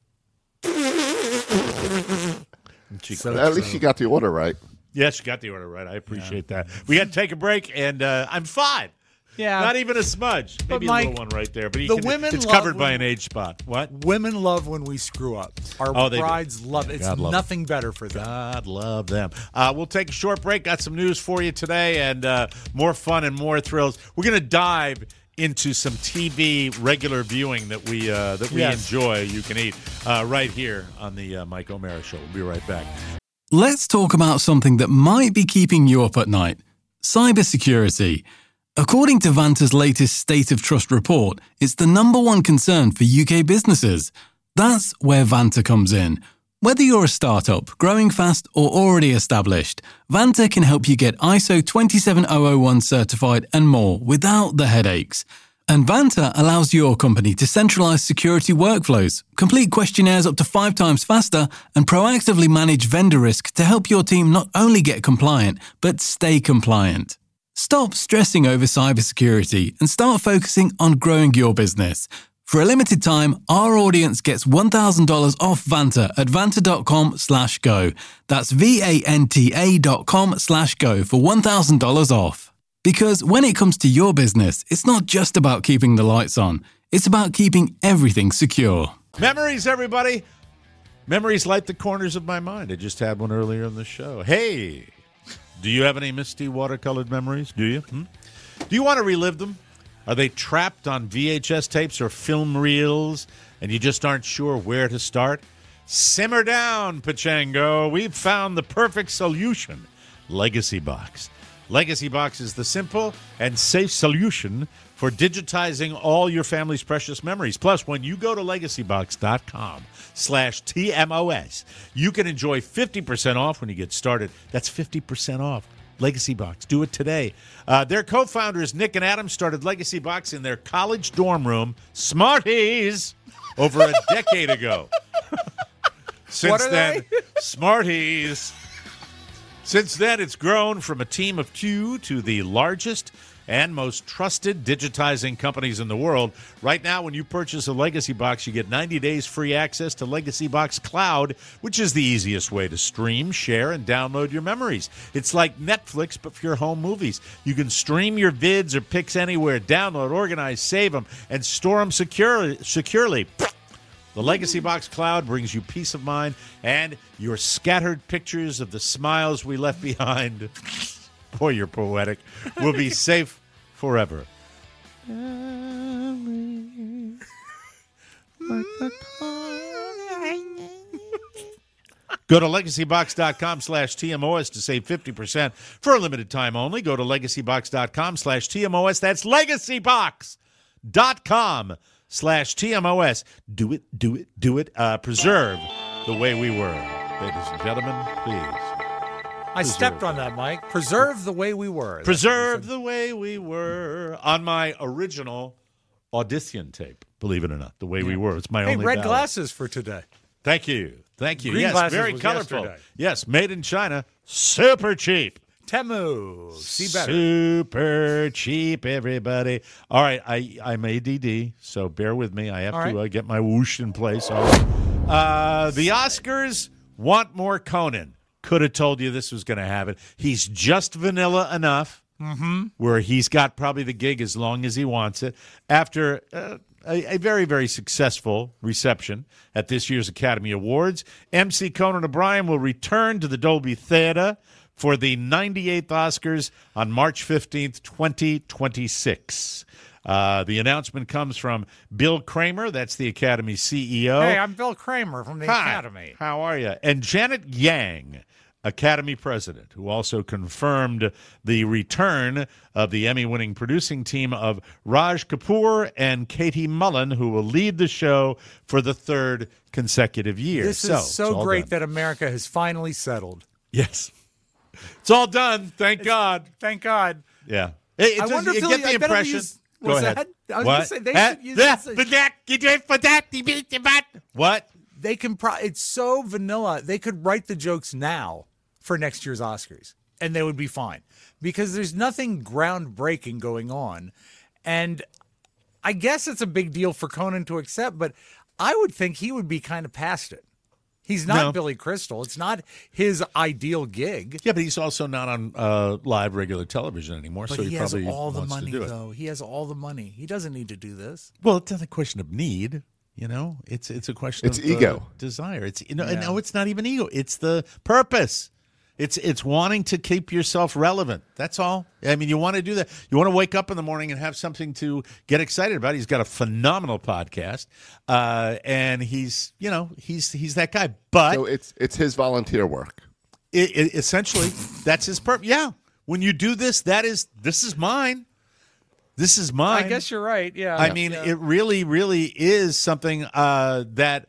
At least she got the order right. Yes, she got the order right. I appreciate that. We got to take a break, and I'm fine. Yeah. Not even a smudge. But Maybe Mike, a little one right there. But it's love covered by when- an age spot. What? Women love when we screw up. Our They do. brides love it. It's God love nothing better for them. God love them. We'll take a short break. Got some news for you today and more fun and more thrills. We're going to dive into some TV regular viewing that we Yes. enjoy. You can eat right here on the Mike O'Mara Show. We'll be right back. Let's talk about something that might be keeping you up at night: cybersecurity. According to Vanta's latest State of Trust report, it's the number one concern for UK businesses. That's where Vanta comes in. Whether you're a startup, growing fast, or already established, Vanta can help you get ISO 27001 certified and more without the headaches. And Vanta allows your company to centralize security workflows, complete questionnaires up to 5 times faster, and proactively manage vendor risk to help your team not only get compliant, but stay compliant. Stop stressing over cybersecurity and start focusing on growing your business. For a limited time, our audience gets $1,000 off Vanta at vanta.com/go. That's VANTA.com/go for $1,000 off. Because when it comes to your business, it's not just about keeping the lights on. It's about keeping everything secure. Memories, everybody. Memories light the corners of my mind. I just had one earlier in the show. Hey, do you have any misty watercolored memories? Do you? Do you want to relive them? Are they trapped on VHS tapes or film reels and you just aren't sure where to start? Simmer down, Pachango. We've found the perfect solution. Legacy Box. Legacy Box is the simple and safe solution for digitizing all your family's precious memories. Plus, when you go to legacybox.com/TMOS, you can enjoy 50% off when you get started. That's 50% off. Legacy Box. Do it today. Their co-founders, Nick and Adam, started Legacy Box in their college dorm room, Smarties, over a decade ago. Since then, Smarties. Since then, it's grown from a team of 2 to the largest and most trusted digitizing companies in the world. Right now, when you purchase a Legacy Box, you get 90 days free access to Legacy Box Cloud, which is the easiest way to stream, share, and download your memories. It's like Netflix, but for your home movies. You can stream your vids or pics anywhere, download, organize, save them, and store them securely. The Legacy Box Cloud brings you peace of mind, and your scattered pictures of the smiles we left behind, boy, you're poetic, will be safe forever. Go to legacybox.com/TMOS to save 50% for a limited time only. Go to legacybox.com/TMOS. That's legacybox.com/TMOS. Do it. Preserve the way we were. Ladies and gentlemen, please. I stepped on that, Mike. Preserve the way we were. Preserve the way we were on my original audition tape, believe it or not. The way we were. It's my Hey, only red ballot. glasses for today. Thank you. Green Yes, glasses very was colorful. yesterday. Yes, made in China. Super cheap. Temu. See better. Super cheap, everybody. All right, I'm ADD, so bear with me. I have All to right. get my whoosh in place. All right. The Oscars want more Conan. Could have told you this was going to happen. He's just vanilla enough where he's got probably the gig as long as he wants it. After a very, very successful reception at this year's Academy Awards, MC Conan O'Brien will return to the Dolby Theatre for the 98th Oscars on March 15th, 2026. The announcement comes from Bill Kramer, that's the Academy CEO. Hey, I'm Bill Kramer from the Hi, Academy. how are you? And Janet Yang, Academy President, who also confirmed the return of the Emmy-winning producing team of Raj Kapoor and Katie Mullen, who will lead the show for the 3rd consecutive year. This is it's so all great done. that America has finally settled. Yes. It's all done, thank God. Thank God. Yeah. I wonder if you get the I bet impression. use, Go was ahead. that? I was What? going to say they should use What? They can. It's so vanilla. They could write the jokes now for next year's Oscars, and they would be fine because there's nothing groundbreaking going on. And I guess it's a big deal for Conan to accept, but I would think he would be kind of past it. He's not No. Billy Crystal. It's not his ideal gig. Yeah, but he's also not on live regular television anymore, But so he has probably all the wants money, to do it. though. He has all the money. He doesn't need to do this. Well, it's not a question of need. You know, it's a question It's of ego. desire. It's no, it's not even ego. It's the purpose. It's wanting to keep yourself relevant. That's all. I mean, you want to do that. You want to wake up in the morning and have something to get excited about. He's got a phenomenal podcast, and he's that guy. But So it's his volunteer work. essentially, that's his purpose. Yeah, when you do this, this is mine. This is mine. I guess you're right. Yeah. I mean, it really, really is something that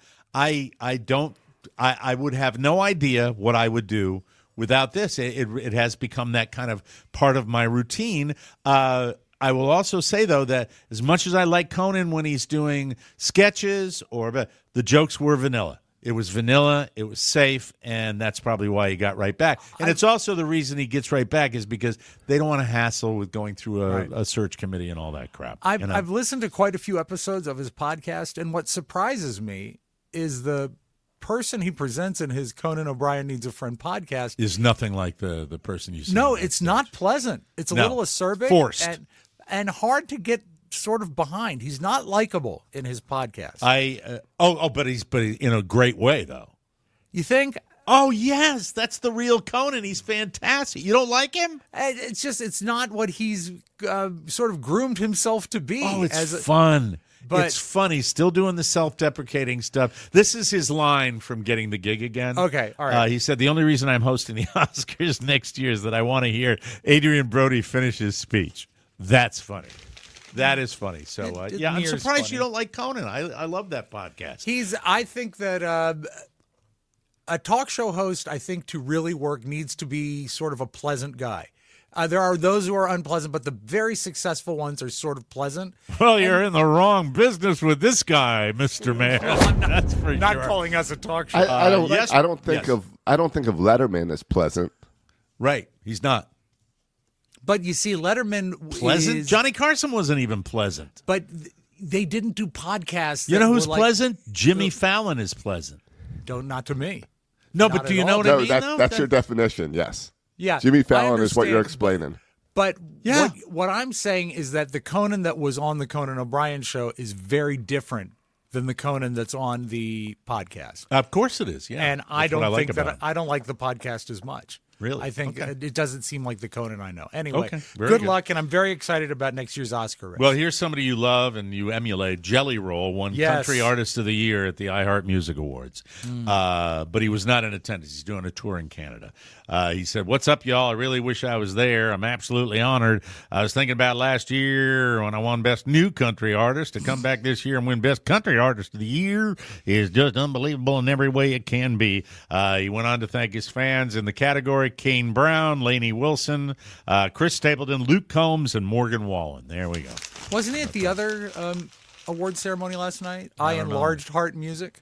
I would have no idea what I would do without this. It has become that kind of part of my routine. I will also say, though, that as much as I like Conan when he's doing sketches, the jokes were vanilla. It was vanilla, it was safe, and that's probably why he got right back. And it's also the reason he gets right back is because they don't want to hassle with going through a search committee and all that crap. I've listened to quite a few episodes of his podcast, and what surprises me is the person he presents in his Conan O'Brien Needs a Friend podcast is nothing like the person you see. No, on that it's stage. not pleasant. It's a little acerbic, forced, and hard to get sort of behind. He's not likable in his podcast. But he's in a great way though. You think? Oh yes, that's the real Conan. He's fantastic. You don't like him? It's not what he's sort of groomed himself to be. Oh, it's fun. But it's fun. He's still doing the self-deprecating stuff. This is his line from Getting the Gig Again. Okay, all right. He said, the only reason I'm hosting the Oscars next year is that I want to hear Adrian Brody finish his speech. That's funny. That is funny. So, I'm surprised funny. you don't like Conan. I love that podcast. I think that a talk show host, I think, to really work needs to be sort of a pleasant guy. There are those who are unpleasant, but the very successful ones are sort of pleasant. Well, you're in the wrong business with this guy, Mr. Mayor. That's for Not sure. calling us a talk show. I don't think yes. of Letterman as pleasant. Right. He's not. But you see, Letterman Pleasant? Johnny Carson wasn't even pleasant. But they didn't do podcasts. You know who's were like- pleasant? Jimmy Fallon is pleasant. Not to me. No, Not but do at you know all. what I No, mean? that's your definition. Yes. Yeah, Jimmy I Fallon is what you're understand, explaining. But Yeah. what I'm saying is that the Conan that was on the Conan O'Brien show is very different than the Conan that's on the podcast. Of course it is. Yeah, And I That's what don't like think about that it. I don't like the podcast as much. Really? I think Okay. it doesn't seem like the Conan I know. Anyway, Okay, very good good. luck, and I'm very excited about next year's Oscar race. Well, here's somebody you love and you emulate. Jelly Roll won Yes. Country Artist of the Year at the iHeart Music Awards. But he was not in attendance. He's doing a tour in Canada. He said, "What's up, y'all? I really wish I was there. I'm absolutely honored. I was thinking about last year when I won Best New Country Artist. To come back this year and win Best Country Artist of the Year is just unbelievable in every way it can be." He went on to thank his fans in the category: Kane Brown, Lainey Wilson, Chris Stapleton, Luke Combs, and Morgan Wallen. There we go. Wasn't he at the other award ceremony last night? I Enlarged Heart Music.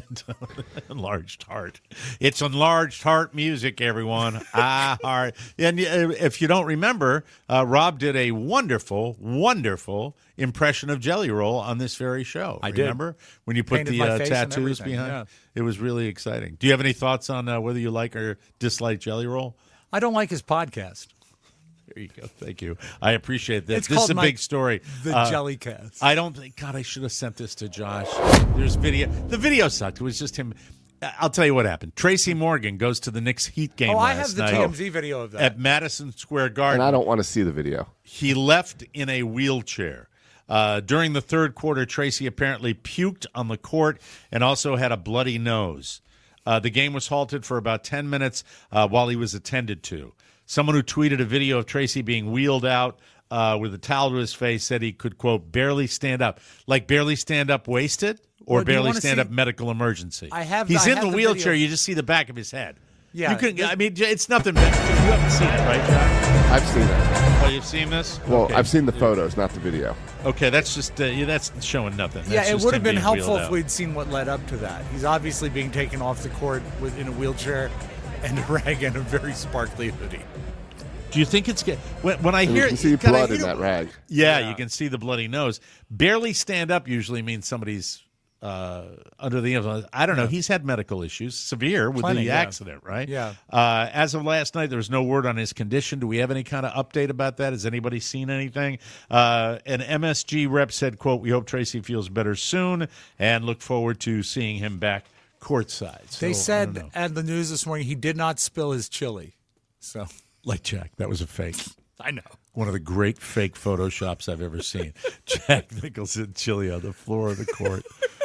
Enlarged heart. It's enlarged heart music, everyone. I heart. And if you don't remember, Rob did a wonderful, wonderful impression of Jelly Roll on this very show. I did. Remember when you put Painted the my face and tattoos everything, behind? yeah. It was really exciting. Do you have any thoughts on whether you like or dislike Jelly Roll? I don't like his podcast. There you go. Thank you. I appreciate that. It's This is called a big story. The Jellycast. I don't think. God, I should have sent this to Josh. There's video. The video sucked. It was just him. I'll tell you what happened. Tracy Morgan goes to the Knicks Heat game I last have the night TMZ video of that. at Madison Square Garden. And I don't want to see the video. He left in a wheelchair. During the third quarter, Tracy apparently puked on the court and also had a bloody nose. The game was halted for about 10 minutes while he was attended to. Someone who tweeted a video of Tracy being wheeled out with a towel to his face said he could, quote, barely stand up. Like barely stand up wasted or Well, do you barely wanna stand see- up medical emergency? He's in the the wheelchair. video. You just see the back of his head. Yeah, You can, this- I mean, it's nothing bad. You haven't seen it, right, John? I've seen it. Oh, you've seen this? Well, Okay. I've seen the photos, not the video. Okay, that's just that's showing nothing. Yeah, That's it just would have him been being helpful wheeled if out. we'd seen what led up to that. He's obviously being taken off the court in a wheelchair and a rag and a very sparkly hoodie. Do you think it's when I And hear you can see God, I blood in hear- that rag. Yeah, you can see the bloody nose. Barely stand up usually means somebody's under the influence. I don't know. He's had medical issues, severe with Plenty, the yeah. accident, right? Yeah. As of last night, there was no word on his condition. Do we have any kind of update about that? Has anybody seen anything? An MSG rep said, quote, "We hope Tracy feels better soon and look forward to seeing him back courtside." So, They I said don't know. at the news this morning he did not spill his chili. So Like Jack, that was a fake. I know. One of the great fake Photoshops I've ever seen. Jack Nicholson chili on the floor of the court.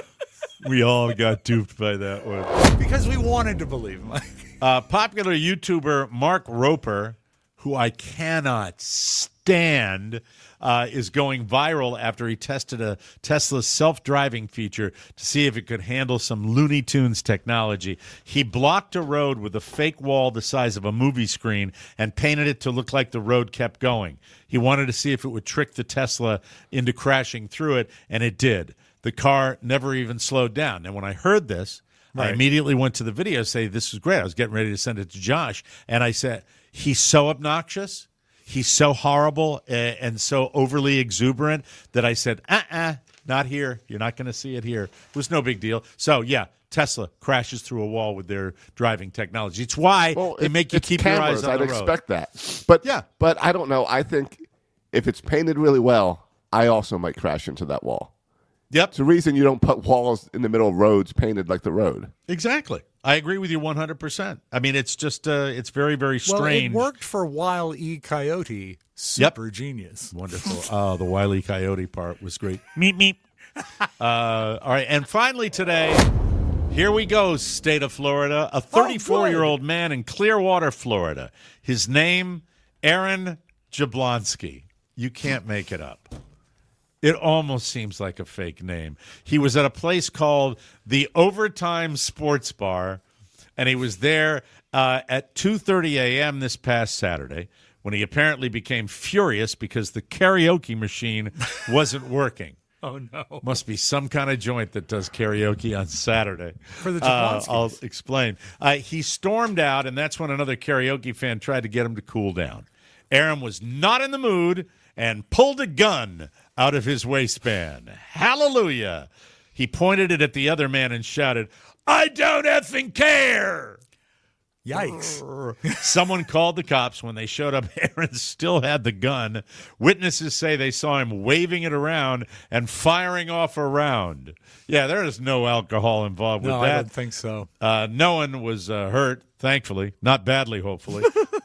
We all got duped by that one. Because we wanted to believe him. Popular YouTuber Mark Roper, who I cannot stand, is going viral after he tested a Tesla self-driving feature to see if it could handle some Looney Tunes technology. He blocked a road with a fake wall the size of a movie screen and painted it to look like the road kept going. He wanted to see if it would trick the Tesla into crashing through it, and it did. The car never even slowed down. And when I heard this, I immediately went to the video and say, "This is great." I was getting ready to send it to Josh, and I said, "He's so obnoxious. He's so horrible and so overly exuberant that I said, not here. You're not going to see it here." It was no big deal. So, yeah, Tesla crashes through a wall with their driving technology. It's why they make you it's keep cameras, your eyes on I'd the road. expect that. But Yeah. but I don't know. I think if it's painted really well, I also might crash into that wall. Yep, It's the reason you don't put walls in the middle of roads painted like the road. exactly. I agree with you 100%. I mean, it's just, it's very, very Well, strange. it worked for Wile E. Coyote. Super genius. Wonderful. Oh, the Wile E. Coyote part was great. Meep, meep. All right, and finally today, here we go, state of Florida. A 34-year-old man in Clearwater, Florida. His name, Aaron Jablonski. You can't make it up. It almost seems like a fake name. He was at a place called the Overtime Sports Bar, and he was there at 2:30 a.m. this past Saturday when he apparently became furious because the karaoke machine wasn't working. Oh, no. Must be some kind of joint that does karaoke on Saturday. For the Jablonskis. I'll explain. He stormed out, and that's when another karaoke fan tried to get him to cool down. Aaron was not in the mood and pulled a gun out of his waistband. Hallelujah. He pointed it at the other man and shouted, "I don't effing care." Yikes. Someone called the cops. When they showed up, Aaron still had the gun. Witnesses say they saw him waving it around and firing off a round. Yeah, there is no alcohol involved with No, that. I don't think so. No one was hurt, thankfully. Not badly, hopefully.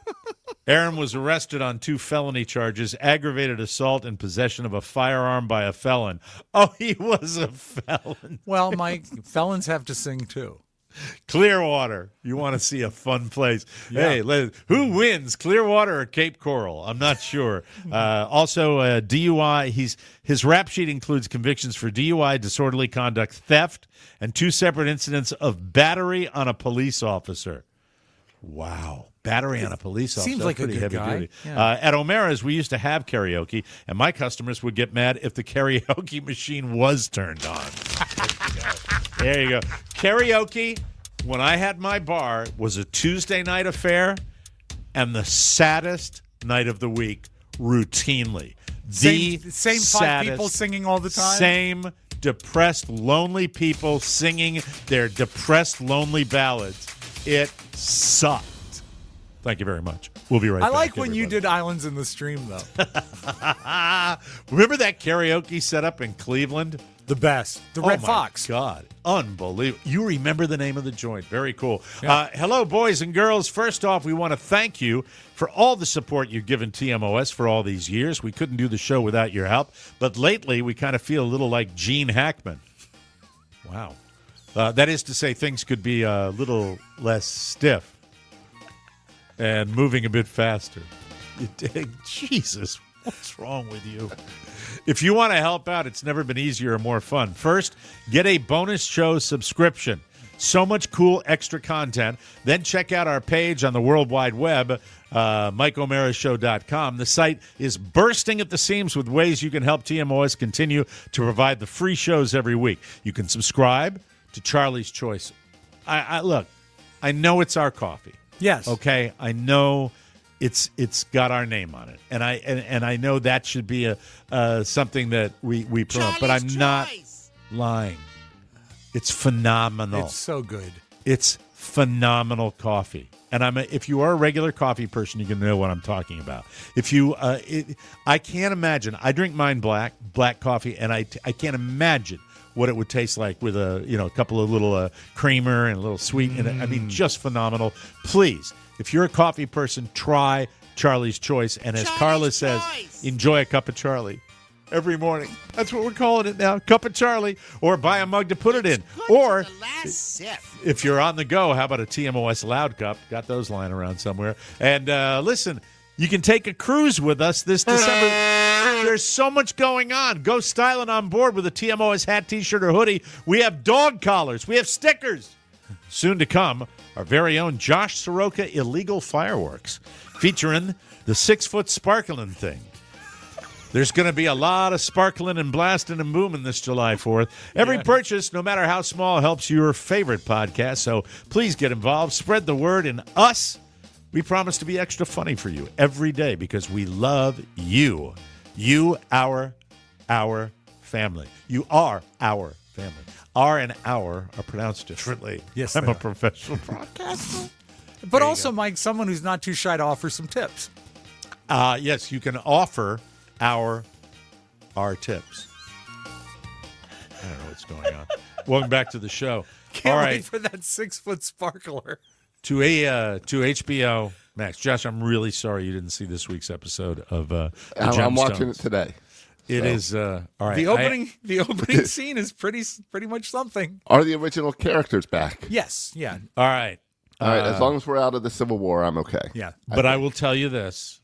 Aaron was arrested on 2 felony charges, aggravated assault and possession of a firearm by a felon. Oh, he was a felon. Well, Mike, felons have to sing, too. Clearwater. You want to see a fun place. Hey, who wins, Clearwater or Cape Coral? I'm not sure. Also, DUI. His rap sheet includes convictions for DUI, disorderly conduct, theft, and 2 separate incidents of battery on a police officer. Wow. Battery on a police officer. Seems That's like a pretty good heavy guy. duty. Yeah. At O'Mara's, we used to have karaoke, and my customers would get mad if the karaoke machine was turned on. There you go. Karaoke, when I had my bar, was a Tuesday night affair and the saddest night of the week routinely. The Same 5 saddest, people singing all the time? Same depressed, lonely people singing their depressed, lonely ballads. It sucked. Thank you very much. We'll be right back. I like when you everybody. did Islands in the Stream, though. Remember that karaoke setup in Cleveland? The best. The Red Fox. God, unbelievable. You remember the name of the joint. Very cool. Hello, boys and girls. First off, we want to thank you for all the support you've given TMOS for all these years. We couldn't do the show without your help, but lately we kind of feel a little like Gene Hackman. Wow. That is to say, things could be a little less stiff and moving a bit faster. You dig? Jesus, what's wrong with you? If you want to help out, it's never been easier or more fun. First, get a bonus show subscription. So much cool extra content. Then check out our page on the World Wide Web, MikeO'MaraShow.com. The site is bursting at the seams with ways you can help TMOS continue to provide the free shows every week. You can subscribe to Charlie's Choice. Look, I know it's our coffee. Yes. Okay, I know it's got our name on it, and I know that should be a something that we promote. But I'm not lying. It's phenomenal. It's so good. It's phenomenal coffee. And if you are a regular coffee person, you can know what I'm talking about. If you, I can't imagine. I drink mine black coffee, and I can't imagine what it would taste like with a couple of little creamer and a little sweet. And I mean, just phenomenal. Please, if you're a coffee person, try Charlie's Choice. And as Carla says, enjoy a cup of Charlie every morning. That's what we're calling it now, cup of Charlie, or buy a mug to put it in. Or if you're on the go, how about a TMOS Loud Cup? Got those lying around somewhere. And listen, you can take a cruise with us this December. There's so much going on. Go styling on board with a TMOS hat, T-shirt, or hoodie. We have dog collars. We have stickers. Soon to come, our very own Josh Soroka Illegal Fireworks, featuring the 6-foot sparkling thing. There's going to be a lot of sparkling and blasting and booming this July 4th. Every purchase, no matter how small, helps your favorite podcast. So please get involved. Spread the word. And us, we promise to be extra funny for you every day because we love you. You, our family. You are our family. R and our are pronounced differently. Yes, I'm a professional broadcaster. But also, Mike, someone who's not too shy to offer some tips. Yes, you can offer our tips. I don't know what's going on. Welcome back to the show. Can't All wait right, for that 6-foot sparkler. to HBO Max. Josh, I'm really sorry you didn't see this week's episode of the I'm watching it Gemstones. today. It is all right. The opening scene is pretty much something. Are the original characters back? Yes, yeah, all right. All right, as long as we're out of the Civil War, I'm okay. yeah. But I will tell you this.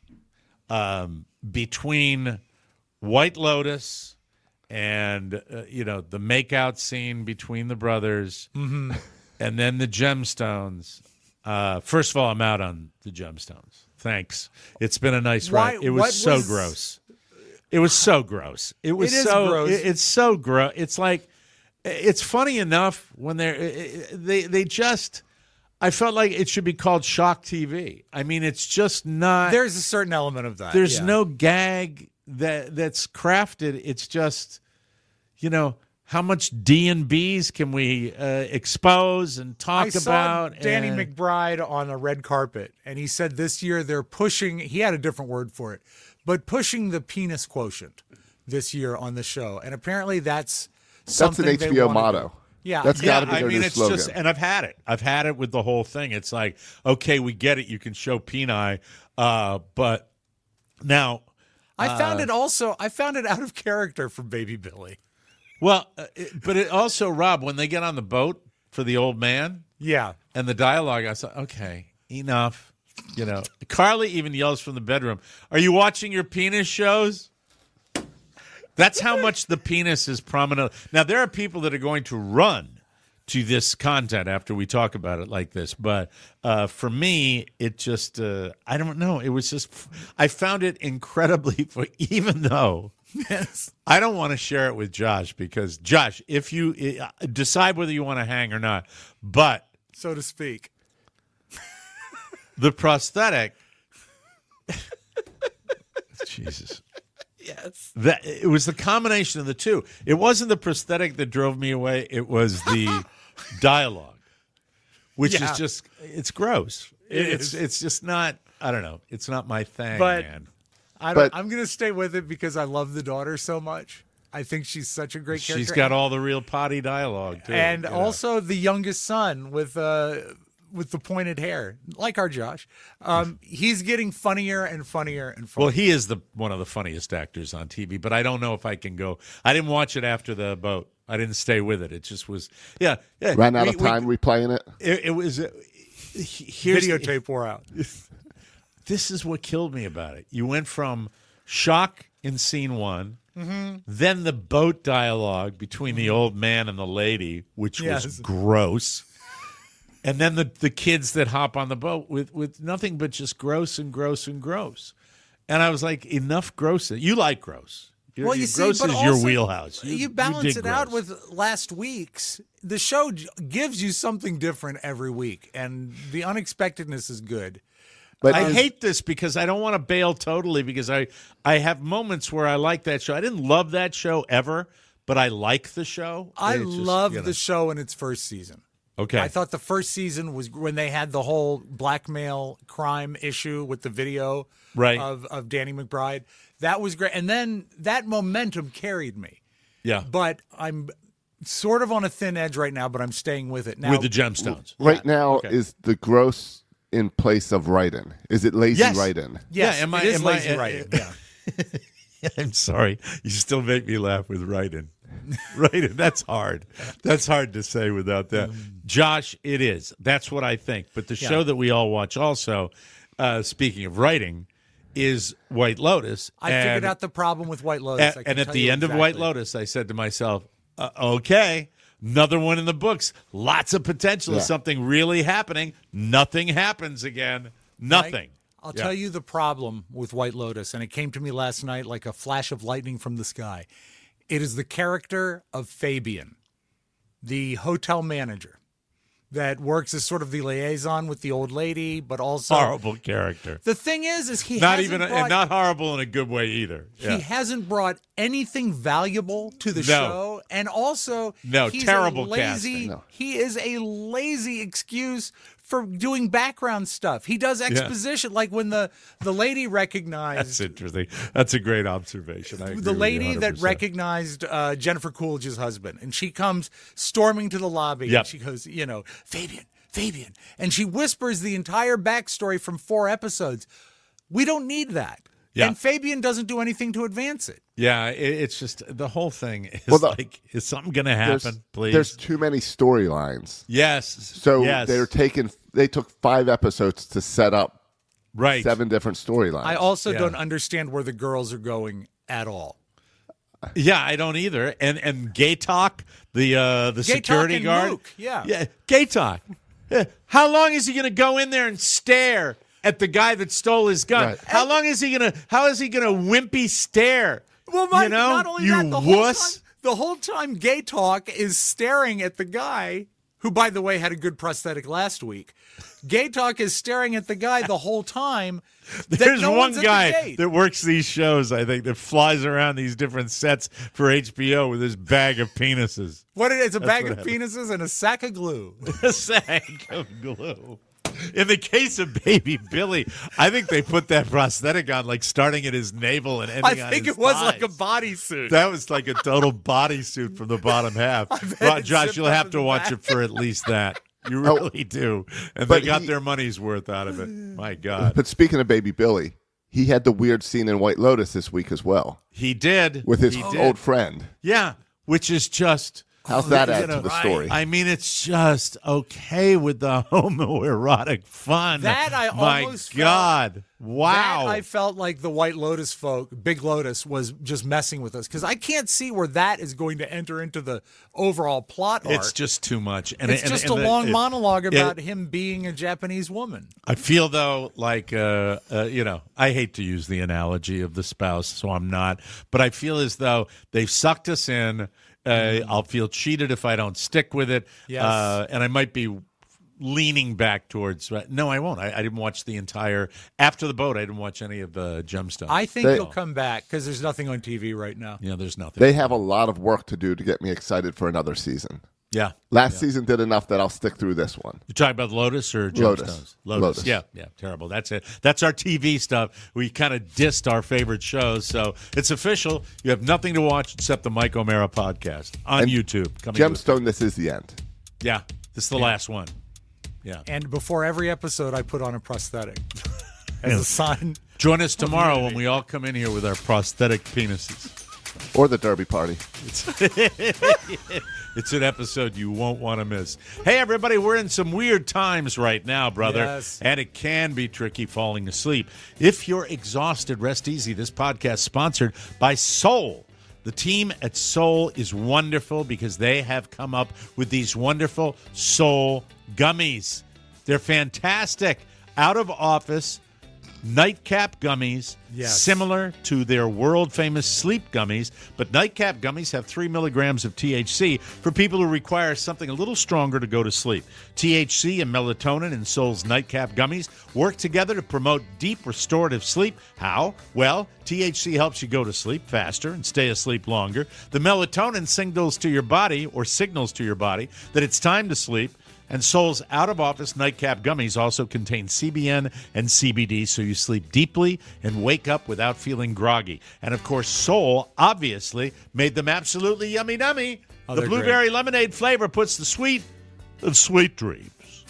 Between White Lotus and, the makeout scene between the brothers and then the Gemstones, first of all, I'm out on the Gemstones. Thanks. It's been a nice ride. It was so gross. It was so gross. It was It is so gross. It's so gross. It's like, it's funny enough when they just... I felt like it should be called shock TV. I mean, it's just not. There's a certain element of that. There's yeah. no gag that's crafted. It's just, how much D&Bs can we expose and talk I saw about? Danny and- McBride on a red carpet, and he said this year they're pushing. He had a different word for it, but pushing the penis quotient this year on the show, and apparently that's something an they HBO wanna motto. do. Yeah, That's got to be I their mean, new it's slogan. just, and I've had it. I've had it with the whole thing. It's like, okay, we get it. You can show peni, but now, I found it out of character from Baby Billy. well, but it also, Rob, when they get on the boat for the old man Yeah, and the dialogue, I thought, okay, enough. Carly even yells from the bedroom, "Are you watching your penis shows?" That's how much the penis is prominent. Now, there are people that are going to run to this content after we talk about it like this. But for me, it just, I don't know. It was just, I found it incredibly, even though yes. I don't want to share it with Josh because, Josh, if you decide whether you want to hang or not, but So to speak. the prosthetic, Jesus. Yes. That it was the combination of the two. It wasn't the prosthetic that drove me away. It was the dialogue, which Yeah. is just, it's gross. It's is. it's just not, I don't know. It's not my thing, But- man. I'm going to stay with it because I love the daughter so much. I think she's such a great character. She's got all the real potty dialogue, too. and you know. also the youngest son with the pointed hair, like our Josh. He's getting funnier and funnier and funnier. Well, he is one of the funniest actors on TV, but I don't know if I can go. I didn't watch it after the boat. I didn't stay with it. It just was, yeah. Ran out of time replaying it. It was, here's Videotape wore out. This is what killed me about it. You went from shock in scene one, then the boat dialogue between the old man and the lady, which was Yes. gross, and then the kids that hop on the boat with nothing but just gross and gross and gross. And I was like, enough gross. You like gross. Well, you see, gross but is also, your wheelhouse. You balance dig it out gross. with last week's. The show gives you something different every week, and the unexpectedness is good. But I hate this because I don't want to bail totally because I have moments where I like that show. I didn't love that show ever, but I like the show. I It's just, love you know. the show in its first season. Okay. I thought the first season was when they had the whole blackmail crime issue with the video Right. of Danny McBride. That was great. And then that momentum carried me. Yeah. But I'm sort of on a thin edge right now, but I'm staying with it. Now, With the Gemstones. Right now, Okay. is the gross in place of write-in? Is it lazy Yes. write-in? yes, Yeah, am I- it is am I- lazy writing. Yeah. I'm sorry. You still make me laugh with writing. Writing. That's hard. That's hard to say without that. Josh, it is. That's what I think. But the show that we all watch also, speaking of writing, is White Lotus. I figured out the problem with White Lotus. I can And at tell the you end of exactly. White Lotus, I said to myself, okay, another one in the books. Lots of potential of Yeah. something really happening. Nothing happens again. Nothing. I'll Yeah. tell you the problem with White Lotus, and it came to me last night like a flash of lightning from the sky. It is the character of Fabian, the hotel manager that works as sort of the liaison with the old lady, but also Horrible character. The thing is he Not hasn't even, brought, and not horrible in a good way either. Yeah. he hasn't brought anything valuable to the No. show, and also No, he's terrible a lazy. casting. No. He is a lazy excuse for doing background stuff. He does exposition, like when the lady recognized That's interesting. That's a great observation. I agree the with you lady that 100%. recognized Jennifer Coolidge's husband, and she comes storming to the lobby, Yep. and she goes, Fabian, and she whispers the entire backstory from 4 episodes. We don't need that. Yeah. And Fabian doesn't do anything to advance it. Yeah, it's just the whole thing is Well, like, is something going to happen? Please. There's too many storylines. yes. So yes. they took 5 episodes to set up right. 7 different storylines. I also Yeah. don't understand where the girls are going at all. Yeah, I don't either. And Gay Talk, the security and guard. Luke, yeah. Gay Talk. Yeah. How long is he going to go in there and stare at the guy that stole his gun? Right. How is he gonna wimpy stare? Well, Mike, you know, not only you that, wuss. the whole time Gay Talk is staring at the guy who, by the way, had a good prosthetic last week. Gay Talk is staring at the guy the whole time. that There's no one one's at the guy gate. that works these shows, I think, that flies around these different sets for HBO with his bag of penises. It's a bag what of happened. penises and a sack of glue. A sack of glue. In the case of Baby Billy, I think they put that prosthetic on, like starting at his navel and ending I on think his it was like a thighs. bodysuit. That was like a total bodysuit from the bottom half. it Josh, zipped you'll up have in to the watch back. it for at least that. You really do. And but they got he- their money's worth out of it. My God. But speaking of Baby Billy, he had the weird scene in White Lotus this week as well He did. with his He did. old friend. Yeah, which is just... How's that you add know, to the story? I mean, it's just okay with the homoerotic fun. That I My almost God. Wow. That I felt like the White Lotus folk, Big Lotus, was just messing with us because I can't see where that is going to enter into the overall plot arc. It's just too much. And It's just a long monologue about him being a Japanese woman. I feel though like I hate to use the analogy of the spouse, so I'm not. But I feel as though they've sucked us in. I'll feel cheated if I don't stick with it. Yes. And I might be leaning back towards. No, I won't. I didn't watch the entire after the boat. I didn't watch any of the Gemstones. I think They- he'll come back because there's nothing on TV right now. yeah, there's nothing. They have a lot of work to do to get me excited for another season. yeah. Last season did enough that I'll stick through this one. You're talking about Lotus or Lotus. Gemstones? Lotus. Yeah, terrible. That's it. That's our TV stuff. We kind of dissed our favorite shows, so it's official. You have nothing to watch except the Mike O'Mara podcast on And YouTube. Coming to a- Gemstone, this is the end. Yeah, this is the last one. Yeah. And before every episode, I put on a prosthetic as a sign. Join us tomorrow when we all come in here with our prosthetic penises. Or the Derby Party. It's an episode you won't want to miss. Hey, everybody, we're in some weird times right now, brother. Yes. And it can be tricky falling asleep. If you're exhausted, rest easy. This podcast is sponsored by Soul. The team at Soul is wonderful because they have come up with these wonderful Soul gummies. They're fantastic. Out of office, Nightcap Gummies, Yes. similar to their world-famous sleep gummies, but Nightcap Gummies have 3 milligrams of THC for people who require something a little stronger to go to sleep. THC and melatonin in Sol's Nightcap Gummies work together to promote deep restorative sleep. How? Well, THC helps you go to sleep faster and stay asleep longer. The melatonin signals to your body that it's time to sleep. And Sol's out-of-office Nightcap Gummies also contain CBN and CBD, so you sleep deeply and wake up without feeling groggy. And, of course, Sol obviously made them absolutely yummy-nummy. Oh, The they're blueberry great. lemonade flavor puts the sweet in sweet dreams.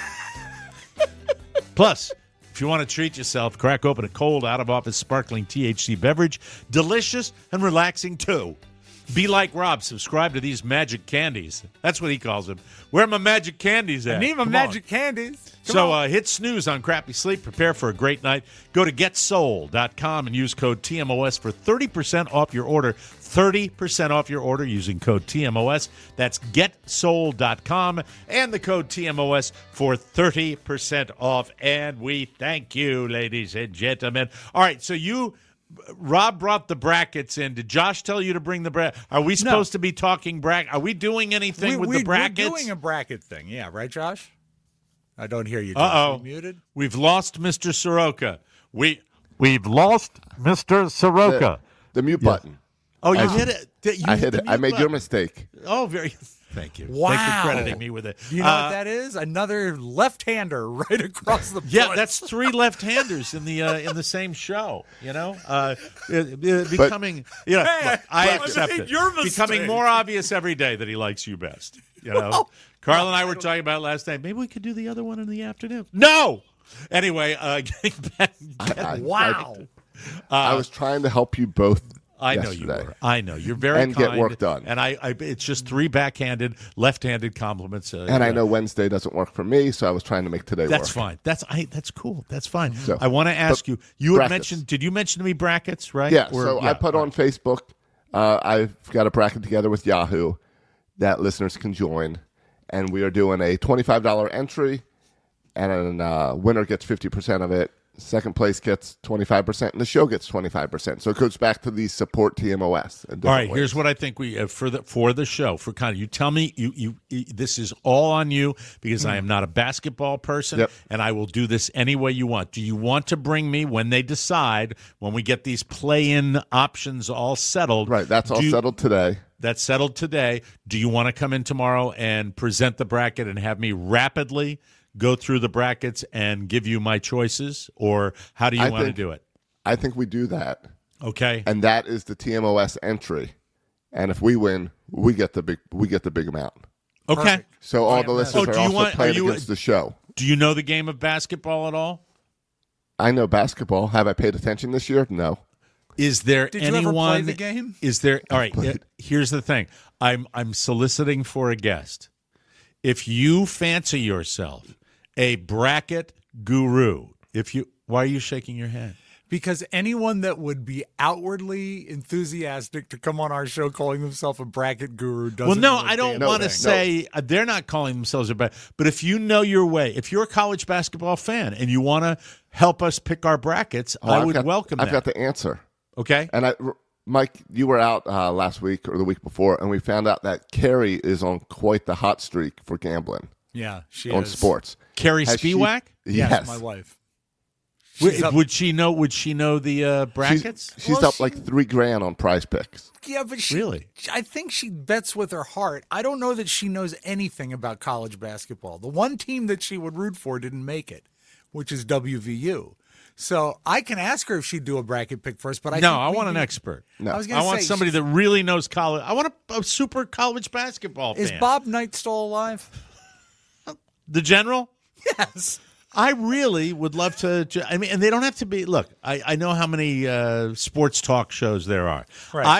Plus, if you want to treat yourself, crack open a cold, out-of-office sparkling THC beverage. Delicious and relaxing, too. Be like Rob. Subscribe to these magic candies. That's what he calls them. Where are my magic candies at? I need my Come magic on. candies. Come So on. hit snooze on crappy sleep. Prepare for a great night. Go to GetSoul.com and use code TMOS for 30% off your order. 30% off your order using code TMOS. That's GetSoul.com and the code TMOS for 30% off. And we thank you, ladies and gentlemen. All right, so Rob brought the brackets in. Did Josh tell you to bring the bracket? Are we supposed to be talking bracket? Are we doing anything with the brackets? We're doing a bracket thing. Yeah, right, Josh? I don't hear you, Josh. Uh-oh. Are you muted? We've lost Mr. Soroka. We've lost Mr. Soroka. The mute button. Oh, you hit it. I hit it. I made your mistake. Oh, very. Thank you. Wow. Thanks for crediting me with it. Do you know what that is? Another left-hander right across the Yeah, butt. that's 3 left-handers in the same show. You know, becoming. Hey, look, I but accept I made it. your Becoming mistake. more obvious every day that he likes you best. You know, Carl and I were talking about it last night. Maybe we could do the other one in the afternoon. No. Anyway, getting back. Wow. I was trying to help you both. I know you yesterday. were. I know you're very And kind. get work done. And I it's just 3 backhanded, left-handed compliments. And I know Wednesday doesn't work for me, so I was trying to make today work. that's fine. That's cool. That's fine. So, I want to ask you. You had brackets. mentioned. Did you mention to me brackets? Right? Yeah, Or- I put on Facebook, I've got a bracket together with Yahoo that listeners can join, and we are doing a $25 entry, and winner gets 50% of it. Second place gets 25%, and the show gets 25%. So it goes back to the support TMOS. All right. Here's what I think we for the show for kind of you tell me you this is all on you because I am not a basketball person Yep. and I will do this any way you want. Do you want to bring me when they decide when we get these play-in options all settled? Right, that's all settled today. That's settled today. Do you want to come in tomorrow and present the bracket and have me rapidly go through the brackets and give you my choices, or how do you want to do it? I think we do that, Okay. and that is the TMOS entry. And if we win, we get the big amount. Okay. Perfect. So all the listeners Oh, are do you also want- playing are you- against the show. Do you know the game of basketball at all? I know basketball. Have I paid attention this year? No. Is there Did you anyone? ever play the game? Is there? All right. Here's the thing. I'm soliciting for a guest. If you fancy yourself a bracket guru, why are you shaking your head? Because anyone that would be outwardly enthusiastic to come on our show calling themselves a bracket guru doesn't Well, no, know a I don't damn want to thing. say they're not calling themselves a bracket. But if you know your way, if you're a college basketball fan and you want to help us pick our brackets, I would welcome I've that. got the answer. Okay. And Mike, you were out last week or the week before, and we found out that Carrie is on quite the hot streak for gambling Yeah, she on is. sports. Carrie Has she- Spiewak? Yes, my wife. Would she know the brackets? She's Well, up like $3,000 on Prize Picks. Yeah, but she Really? I think she bets with her heart. I don't know that she knows anything about college basketball. The one team that she would root for didn't make it, which is WVU. So I can ask her if she'd do a bracket pick first, but I want an expert. No. I was gonna I want say, somebody that really knows college. I want a super college basketball is fan. Bob Knight still alive? the general? Yes. I really would love to. I mean, and they don't have to be. Look, I know how many sports talk shows there are. Right. I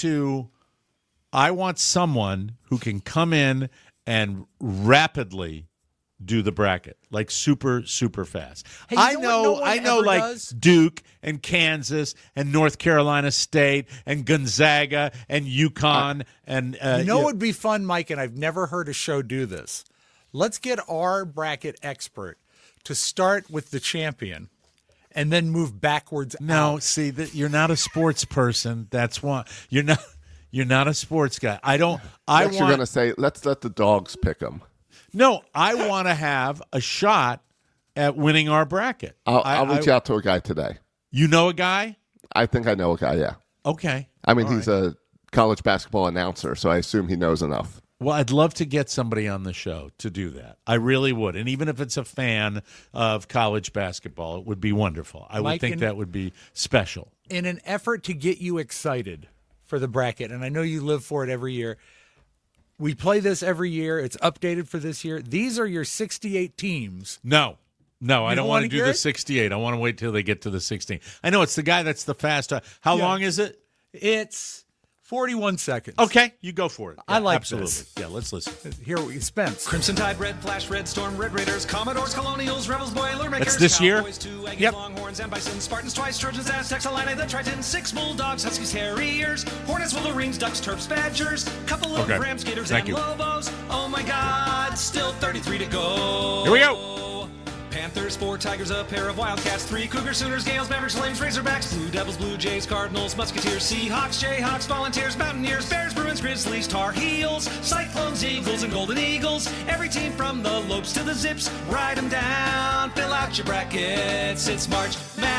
want someone who can come in and rapidly do the bracket, like super fast. Hey, you I know what know, no one I know, ever like does? Duke and Kansas and North Carolina State and Gonzaga and UConn and You know what would be fun, Mike, and I've never heard a show do this. Let's get our bracket expert to start with the champion and then move backwards No, out. see that you're not a sports person. That's why you're not a sports guy. I don't. I Next, you're want going to say, let's let the dogs pick them. no. I want to have a shot at winning our bracket. I'll reach out to a guy today. You know a guy? I think I know a guy, yeah. Okay. I mean, he's a college basketball announcer, so I assume he knows enough. Well, I'd love to get somebody on the show to do that. I really would. And even if it's a fan of college basketball, it would be wonderful. I would Mike, think that would be special. In an effort to get you excited for the bracket, and I know you live for it every year, we play this every year. It's updated for this year. These are your 68 teams. No, I don't want to do hear the it? 68. I want to wait till they get to the 16. I know it's the guy that's the fast. How Yeah. long is it? It's 41 seconds. Okay, you go for it. I like absolutely. this. Yeah, let's listen. Here we Spence. Crimson Tide, Red Flash, Red Storm, Red Raiders, Commodores, Colonials, Rebels, Boilermakers, That's this year? Cowboys, two Aggies, Yep. Longhorns, and Bison, Spartans twice, Trojans, Aztecs, Illini, the Tritons, 6 Bulldogs, Huskies, Harriers, Hornets, Wolverines, Ducks, Terps, Badgers, couple of Okay. Rams, Gators, Thank and you. Lobos. Oh my God, still 33 to go. Here we go. Panthers, 4 Tigers, a pair of Wildcats, 3 Cougars, Sooners, Gales, Mavericks, Flames, Razorbacks, Blue Devils, Blue Jays, Cardinals, Musketeers, Seahawks, Jayhawks, Volunteers, Mountaineers, Bears, Bruins, Grizzlies, Tar Heels, Cyclones, Eagles, and Golden Eagles. Every team from the Lopes to the Zips, write them down, fill out your brackets. It's March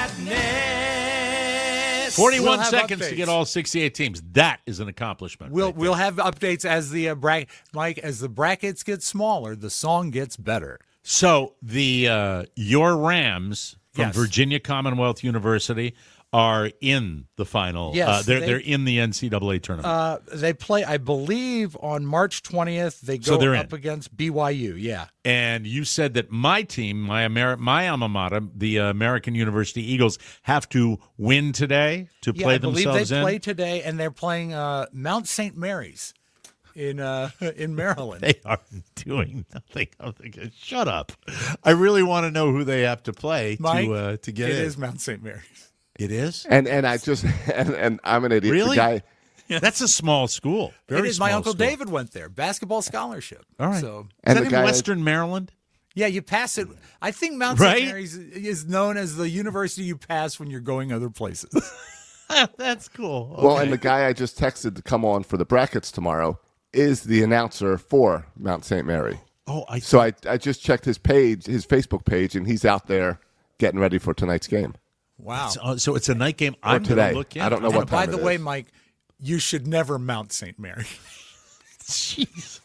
Madness. 41 We'll have seconds to updates. get all 68 teams. That is an accomplishment. We'll right there. we'll have updates as the bracket. Mike, as the brackets get smaller, the song gets better. So the your Rams from Yes. Virginia Commonwealth University are in the final. Yes, they're in the NCAA tournament. They play, I believe, on March 20th. They So go they're up in. against BYU. Yeah. And you said that my team, my alma mater, the American University Eagles, have to win today to Yeah, play I believe themselves they in. play today, and they're playing Mount St. Mary's in Maryland. They are doing nothing. I'm thinking, shut up. I really want to know who they have to play Mike, to get it in. is Mount St. Mary's. It is? And I just and I'm an idiot. Really? The guy, That's a small school. Very It is. My small Uncle school. David went there, basketball scholarship. All right. So Is And that the in guy- Western Maryland? yeah, you pass it. I think Mount Right? St. Mary's is known as the university you pass when you're going other places. That's cool. well, and the guy I just texted to come on for the brackets tomorrow is the announcer for Mount St. Mary. So I just checked his page, his Facebook page, and he's out there getting ready for tonight's game. Wow. So it's a night game. I'm today. gonna look in. I don't know And what by time the it way, is. Mike, you should never Mount St. Mary. Jesus.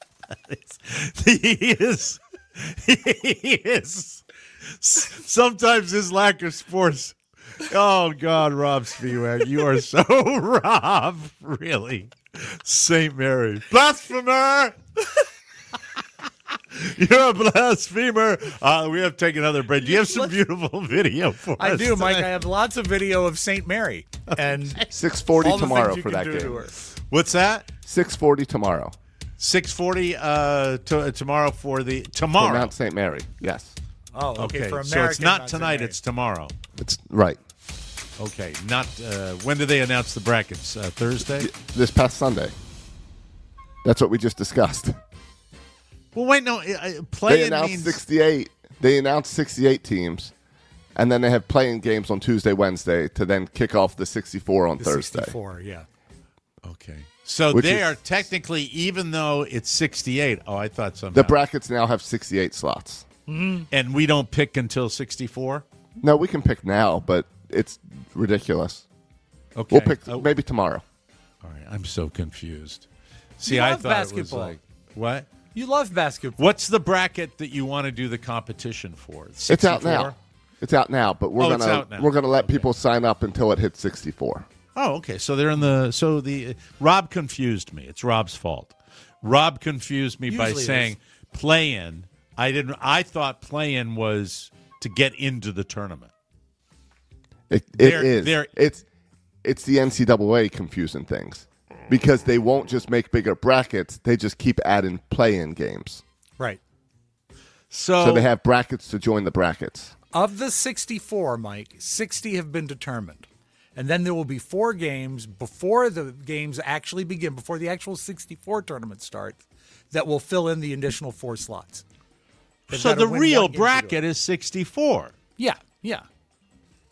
He is. He is. Sometimes his lack of sports. Oh, God, Rob Spiewak, you are so Rob, really. St. Mary. Blasphemer! You're a blasphemer. We have to take another break. Do you have some beautiful video for us? I do, Mike. I tonight? have lots of video of St. Mary and 6:40 all the tomorrow things you for can that do to game. her. What's that? 6:40 tomorrow 6:40 tomorrow for the for tomorrow. Mount St. Mary. Yes, Oh, okay. For American, so it's not Mount St. tonight. Mary. It's tomorrow. it's right. Okay, not when do they announce the brackets? Thursday. This past Sunday. That's what we just discussed. Well, wait, no. They Play-in announced means 68. They announced 68 teams, and then they have playing games on Tuesday, Wednesday to then kick off the 64 on The Thursday. 64, yeah. okay. So Which they is- are technically, even though it's 68. Oh, I thought somehow. The brackets now have 68 slots. And we don't pick until 64. No, we can pick now, but it's ridiculous. Okay. We'll pick Oh, maybe tomorrow. all right. I'm so confused. See, You I love thought basketball. it was like what? You love basketball. What's the bracket that you want to do the competition for? It's out 64? now. It's out now, but Oh, it's out now. we're gonna let Okay. people sign up until it hits 64. Oh, okay. So they're in the Rob confused me. It's Rob's fault. Rob confused me by Usually it saying play in. I thought play in was to get into the tournament. It They're- is. they're- It's the NCAA confusing things because they won't just make bigger brackets; they just keep adding play-in games. Right. So they have brackets to join the brackets. Of the 64, Mike, 60 have been determined. And then there will be 4 games before the games actually begin, before the actual 64 tournament starts, that will fill in the additional 4 slots. They've So gotta the win real one game to do it. bracket is 64. Yeah, yeah.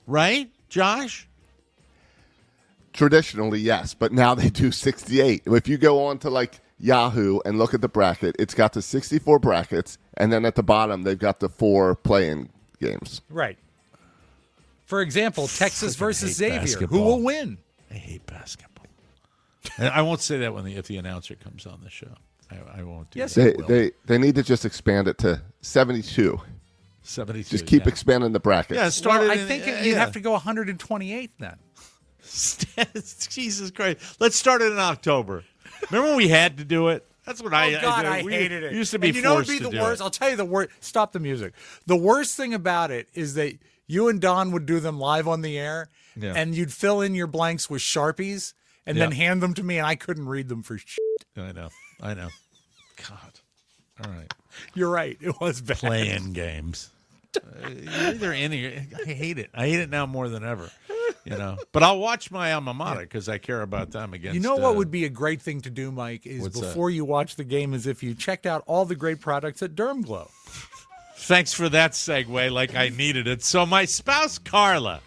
right, Josh? Traditionally, yes, but now they do 68. If you go on to like Yahoo and look at the bracket, it's got the 64 brackets, and then at the bottom they've got the 4 play-in games. Right. For example, Texas versus hate Xavier. basketball. Who will win? I hate basketball. And I won't say that if the announcer comes on the show. I won't do that. They need to just expand it to 72. 72. Just keep expanding the brackets. Yeah, started. I think you'd have to go 128 then. Jesus Christ! Let's start it in October. Remember when we had to do it? That's what I hated it. Used to be and you know what forced would be to the do worst? it. I'll tell you the worst. Stop the music. The worst thing about it is that you and Don would do them live on the air, and you'd fill in your blanks with Sharpies and then hand them to me, and I couldn't read them for shit. I know. God. All right. You're right. It was bad. Playing games. You're either in or I hate it. I hate it now more than ever. But I'll watch my alma mater because I care about them against. You know what would be a great thing to do, Mike, is before you watch the game is if you checked out all the great products at Dermglow. Thanks for that segue, like I needed it. So my spouse, Carla,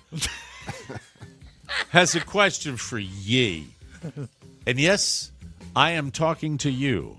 has a question for ye. And yes, I am talking to you.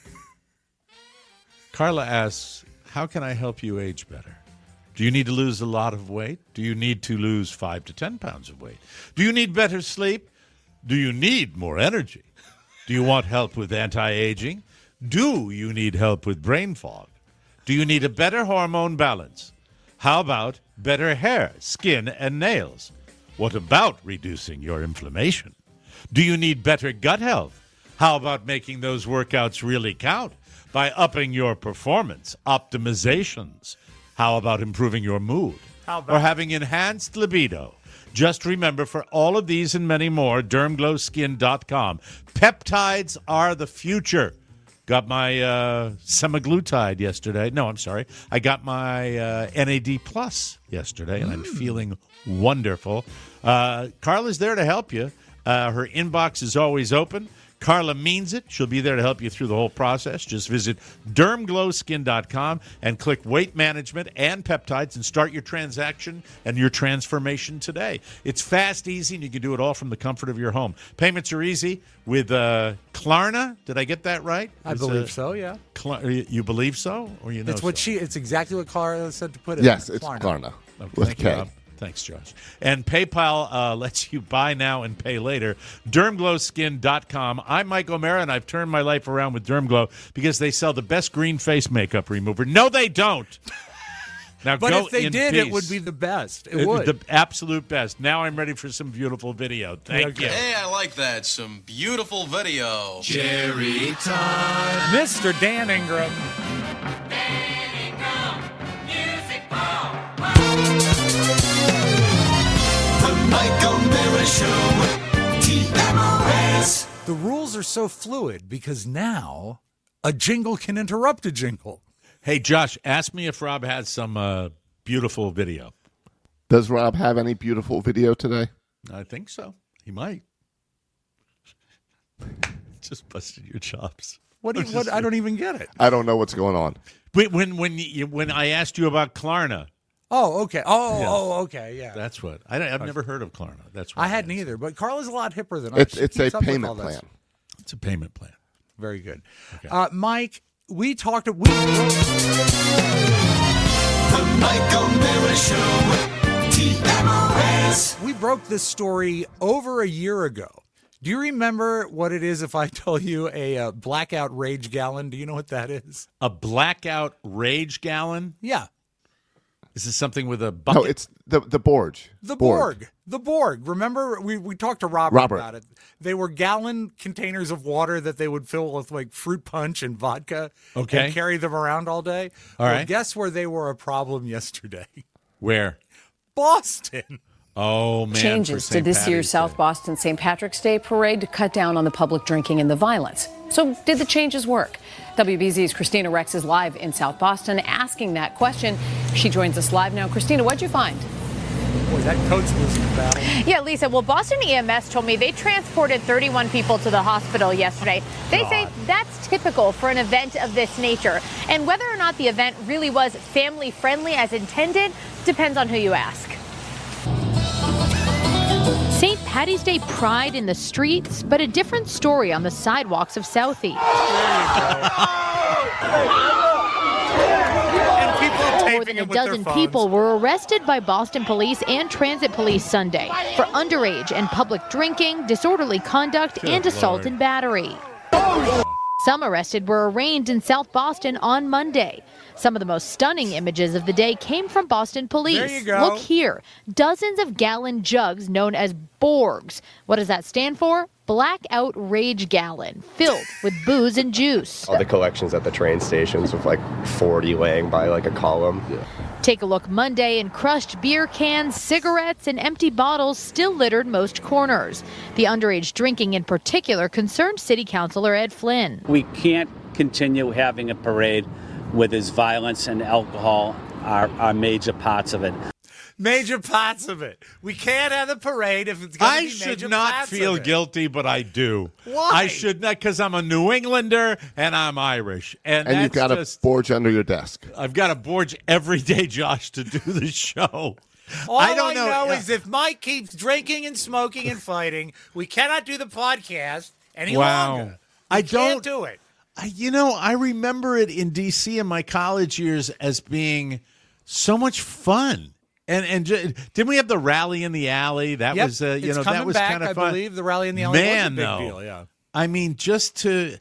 Carla asks, how can I help you age better? Do you need to lose a lot of weight? Do you need to lose 5 to 10 pounds of weight? Do you need better sleep? Do you need more energy? Do you want help with anti-aging? Do you need help with brain fog? Do you need a better hormone balance? How about better hair, skin, and nails? What about reducing your inflammation? Do you need better gut health? How about making those workouts really count by upping your performance, optimizations? How about improving your mood? Or having enhanced libido? Just remember, for all of these and many more, DermGlowSkin.com. Peptides are the future. Got my semaglutide yesterday. No, I'm sorry. I got my NAD Plus yesterday, and I'm feeling wonderful. Carla's there to help you. Her inbox is always open. Carla means it. She'll be there to help you through the whole process. Just visit DermGlowSkin.com and click Weight Management and Peptides and start your transaction and your transformation today. It's fast, easy, and you can do it all from the comfort of your home. Payments are easy with Klarna. Did I get that right? I believe so, yeah. You believe so? Or you know It's what so? It's exactly what Carla said to put it. Yes, in. it's Klarna. Okay, With thank K. you, Rob. Thanks, Josh. And PayPal lets you buy now and pay later. DermGlowSkin.com. I'm Mike O'Mara, and I've turned my life around with DermGlow because they sell the best green face makeup remover. No, they don't. Now, But go if they in did, peace. it would be the best. It would. The absolute best. Now I'm ready for some beautiful video. Thank you. Hey, I like that. Some beautiful video. Jerry Todd. Mr. Dan Ingram. The Mike O'Mara Show. TMOS. The rules are so fluid because now a jingle can interrupt a jingle. Hey, Josh, ask me if Rob has some beautiful video. Does Rob have any beautiful video today? I think so. He might. Just busted your chops. What I don't even get it. I don't know what's going on. Wait, when I asked you about Klarna, Oh, okay. Okay, yeah. that's what I've never heard of Klarna. That's what I hadn't asked. either, but Carla's a lot hipper than us. She It's a keeps up with all payment this. plan. It's a payment plan. Very good. Okay. Mike, we talked. The Mike O'Mara Show. TMOS. We broke this story over a year ago. Do you remember what it is if I tell you a blackout rage gallon? Do you know what that is? A blackout rage gallon? Yeah. Is this something with a bucket? No, it's the Borg. The Borg. The Borg. Remember, we talked to Robert about it. They were gallon containers of water that they would fill with like fruit punch and vodka and carry them around all day. All right. Guess where they were a problem yesterday? Where? Boston. Oh, man. Changes to this year's South Boston St. Patrick's Day parade to cut down on the public drinking and the violence. So did the changes work? WBZ's Christina Rex is live in South Boston asking that question. She joins us live now. Christina, what'd you find? Boy, that coat's losing the battle. Yeah, Lisa, well, Boston EMS told me they transported 31 people to the hospital yesterday. They say that's typical for an event of this nature. And whether or not the event really was family-friendly as intended depends on who you ask. St. Patty's Day pride in the streets, but a different story on the sidewalks of Southeast. More than a dozen people were arrested by Boston police and transit police Sunday for underage and public drinking, disorderly conduct, and assault and battery. Some arrested were arraigned in South Boston on Monday. Some of the most stunning images of the day came from Boston police. There you go. Look here. Dozens of gallon jugs known as Borgs. What does that stand for? Blackout Rage Gallon, filled with booze and juice. All the collections at the train stations with like 40 laying by like a column. Take a look Monday, and crushed beer cans, cigarettes, and empty bottles still littered most corners. The underage drinking in particular concerned City Councilor Ed Flynn. We can't continue having a parade with his violence and alcohol are major parts of it. Major parts of it. We can't have the parade if it's going to be major I should not parts feel of it. guilty, but I do. Why? I should not, because I'm a New Englander and I'm Irish. And you've got a Borge under your desk. I've got a Borge every day, Josh, to do the show. All I don't know is if Mike keeps drinking and smoking and fighting, we cannot do the podcast any longer. We can't do it. I remember it in D.C. in my college years as being so much fun. And didn't we have the rally in the alley? That was that was kind of fun. I believe the rally in the alley was a big deal. Yeah. I mean, just to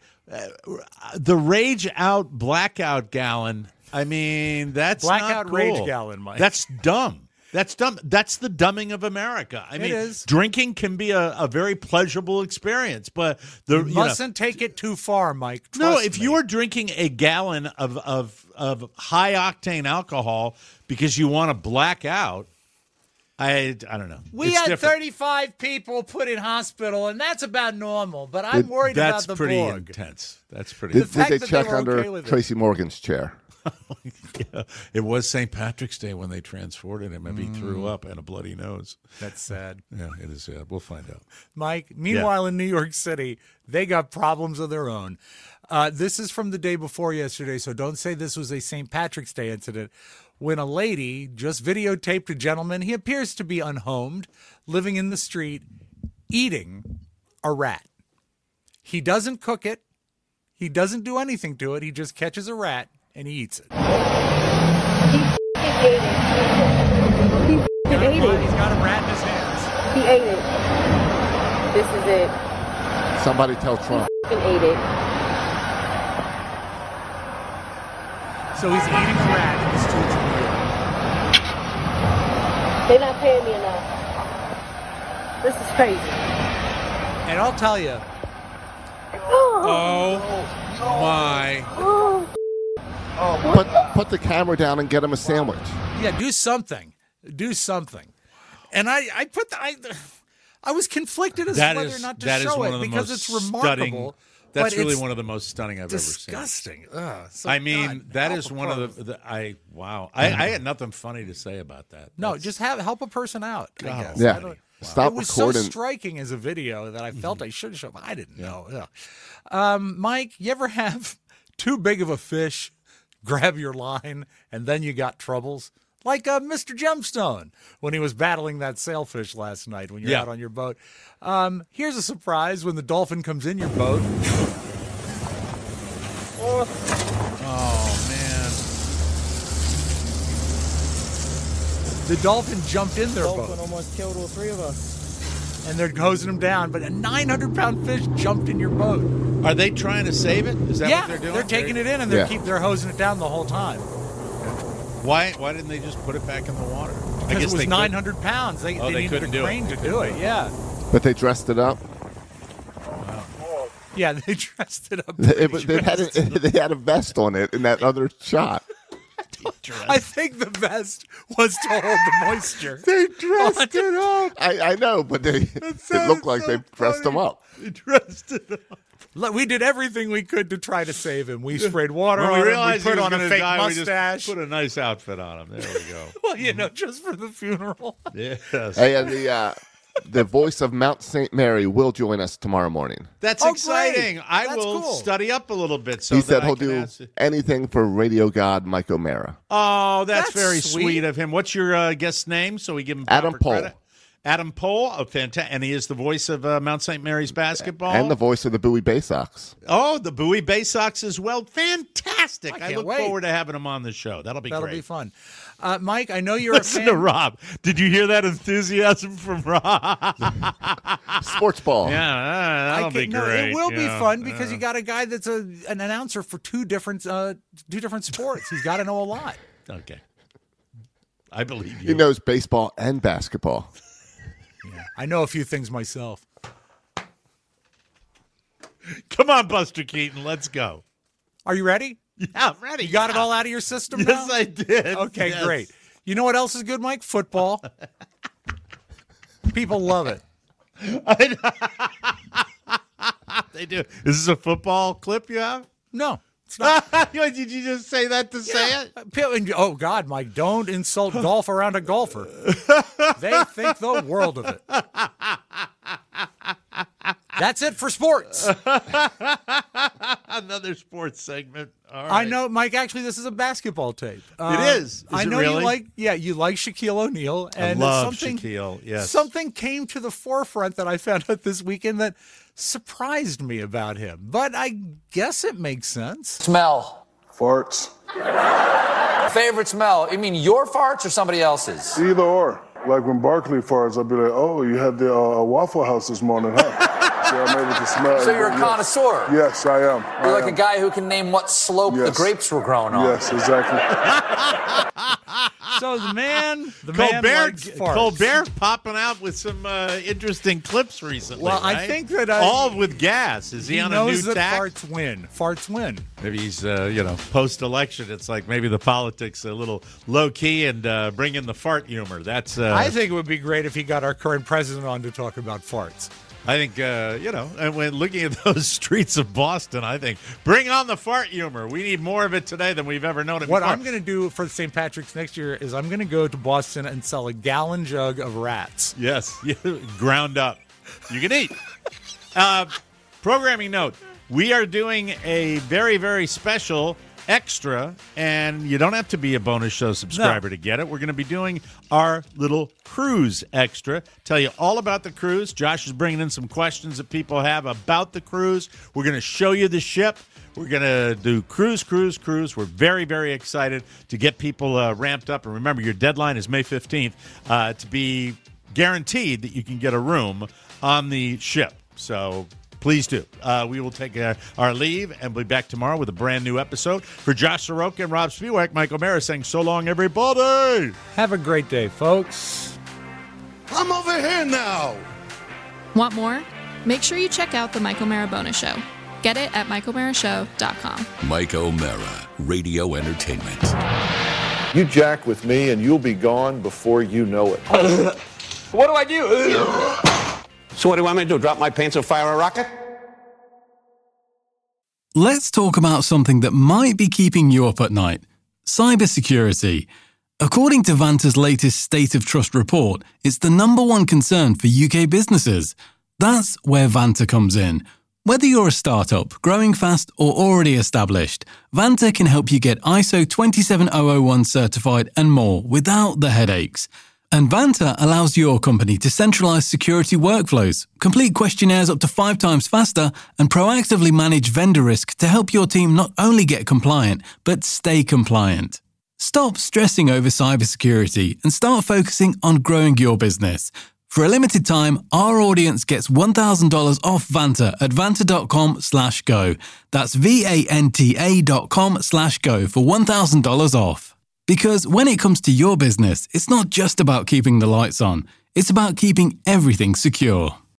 the Rage Out Blackout Gallon. I mean, that's Blackout not cool. Rage Gallon, Mike. That's dumb. That's dumb. That's the dumbing of America. I mean, it is. Drinking can be a very pleasurable experience, but you mustn't take it too far, Mike. No, Trust if me. you are drinking a gallon of high octane alcohol because you want to black out, I don't know. We It's had different. 35 people put in hospital, and that's about normal. But I'm worried about the That's pretty Borg. intense. That's pretty. Did intense. they that check they were under okay with it. Tracy Morgan's chair? Yeah, it was St. Patrick's Day when they transported him, and he threw up and a bloody nose. That's sad. Yeah, it is sad. We'll find out. Mike, meanwhile in New York City, they got problems of their own. This is from the day before yesterday, so don't say this was a St. Patrick's Day incident. When a lady just videotaped a gentleman, he appears to be unhomed, living in the street, eating a rat. He doesn't cook it. He doesn't do anything to it. He just catches a rat and he eats it. He ate it. He ate it. He's got a rat in his hands. He ate it. This is it. Somebody tell Trump. He ate it. So he's eating a rat in the streets of New York. They're not paying me enough. This is crazy. And I'll tell you. Oh my. Put the camera down and get him a sandwich. Yeah, do something. Do something. And I was conflicted as to whether or not to show it because it's remarkable. That's but really it's one of the most stunning I've disgusting. ever seen. So I mean, God, that help is a one of the I had nothing funny to say about that. No, just help a person out. I guess. Yeah. Stop it was recording. so striking as a video that I felt I should have shown. I didn't know. Yeah. Mike, you ever have too big of a fish grab your line and then you got troubles? Like Mr. Gemstone when he was battling that sailfish last night when you're out on your boat. Here's a surprise when the dolphin comes in your boat. Oh, man. The dolphin jumped in their boat. Almost killed all three of us. And they're hosing him down, but a 900-pound fish jumped in your boat. Are they trying to save it? Is that what they're doing? They're taking it in and they're hosing it down the whole time. Why didn't they just put it back in the water? Because it was 900 pounds. They needed a crane to do it. Yeah. But they dressed it up. Yeah, they dressed it up. They had a vest on it in that other shot. I think the vest was to hold the moisture. They dressed it up. I know, but it looked like they dressed him up. They dressed it up. Look, we did everything we could to try to save him. We sprayed water on him. We put on a fake mustache. We just put a nice outfit on him. There we go. Well, just for the funeral. Yes. Hey, and the voice of Mount St. Mary will join us tomorrow morning. That's exciting. I will study up a little bit. So he said he'll can do ask... anything for radio god Mike O'Mara. Oh, that's very sweet of him. What's your guest name so we give him proper Adam Pohl. credit? Adam Pohl, and he is the voice of Mount St. Mary's basketball. And the voice of the Bowie Bay Sox. Oh, the Bowie Bay Sox as well. Fantastic. I look wait. forward to having him on the show. That'll be That'll great. be fun. Mike, I know you're Listen a fan. to Rob. Did you hear that enthusiasm from Rob? Sports ball. Yeah, that'll be great. It will be fun because you got a guy that's an announcer for two different sports. He's got to know a lot. Okay. I believe you. He knows baseball and basketball. Yeah, I know a few things myself. Come on, Buster Keaton. Let's go. Are you ready? Yeah, I'm ready. You got it all out of your system now? Yes, I did. Okay, Yes. great. You know what else is good, Mike? Football. People love it. They do. Is this a football clip you have? No. It's not. Did you just say that to say it? Oh, God, Mike, don't insult golf around a golfer. They think the world of it. That's it for sports. Another sports segment. All right. I know, Mike, actually, this is a basketball tape. It is. I know really? you like Shaquille O'Neal. And I love Shaquille, yes. Something came to the forefront that I found out this weekend that surprised me about him. But I guess it makes sense. Smell. Farts. Favorite smell? You mean your farts or somebody else's? Either or. Like when Barkley farts, I'll be like, oh, you had the Waffle House this morning, huh? So I'm able to smell. So you're a connoisseur? Yes, I am. You're like a guy who can name what slope the grapes were grown on. Yes, exactly. So the man likes farts. Colbert popping out with some interesting clips recently. Well, right? I think that all with gas. Is he on a new knows that tack? farts win. Farts win. Maybe he's post-election. It's like maybe the politics a little low key and bring in the fart humor. That's. I think it would be great if he got our current president on to talk about farts. I think, and when looking at those streets of Boston, I think, bring on the fart humor. We need more of it today than we've ever known it What before. I'm going to do for St. Patrick's next year is I'm going to go to Boston and sell a gallon jug of rats. Yes, ground up. You can eat. Programming note, we are doing a very, very special extra, and you don't have to be a bonus show subscriber to get it. We're going to be doing our little cruise extra. Tell you all about the cruise. Josh is bringing in some questions that people have about the cruise. We're going to show you the ship. We're going to do cruise. We're very, very excited to get people ramped up. And remember, your deadline is May 15th to be guaranteed that you can get a room on the ship. So please do. We will take our leave and we'll be back tomorrow with a brand new episode. For Josh Soroka and Rob Spiewak, Mike O'Mara saying so long, everybody. Have a great day, folks. I'm over here now. Want more? Make sure you check out the Mike O'Mara Bonus Show. Get it at MikeO'MaraShow.com. Mike O'Mara, Radio Entertainment. You jack with me and you'll be gone before you know it. What do I do? So what do you want me to do? Drop my pants and fire a rocket? Let's talk about something that might be keeping you up at night. Cybersecurity. According to Vanta's latest State of Trust report, it's the number one concern for UK businesses. That's where Vanta comes in. Whether you're a startup, growing fast, or already established, Vanta can help you get ISO 27001 certified and more without the headaches. And Vanta allows your company to centralize security workflows, complete questionnaires up to 5 times faster, and proactively manage vendor risk to help your team not only get compliant, but stay compliant. Stop stressing over cybersecurity and start focusing on growing your business. For a limited time, our audience gets $1,000 off Vanta at vanta.com/go. That's VANTA.com/go for $1,000 off. Because when it comes to your business, it's not just about keeping the lights on. It's about keeping everything secure.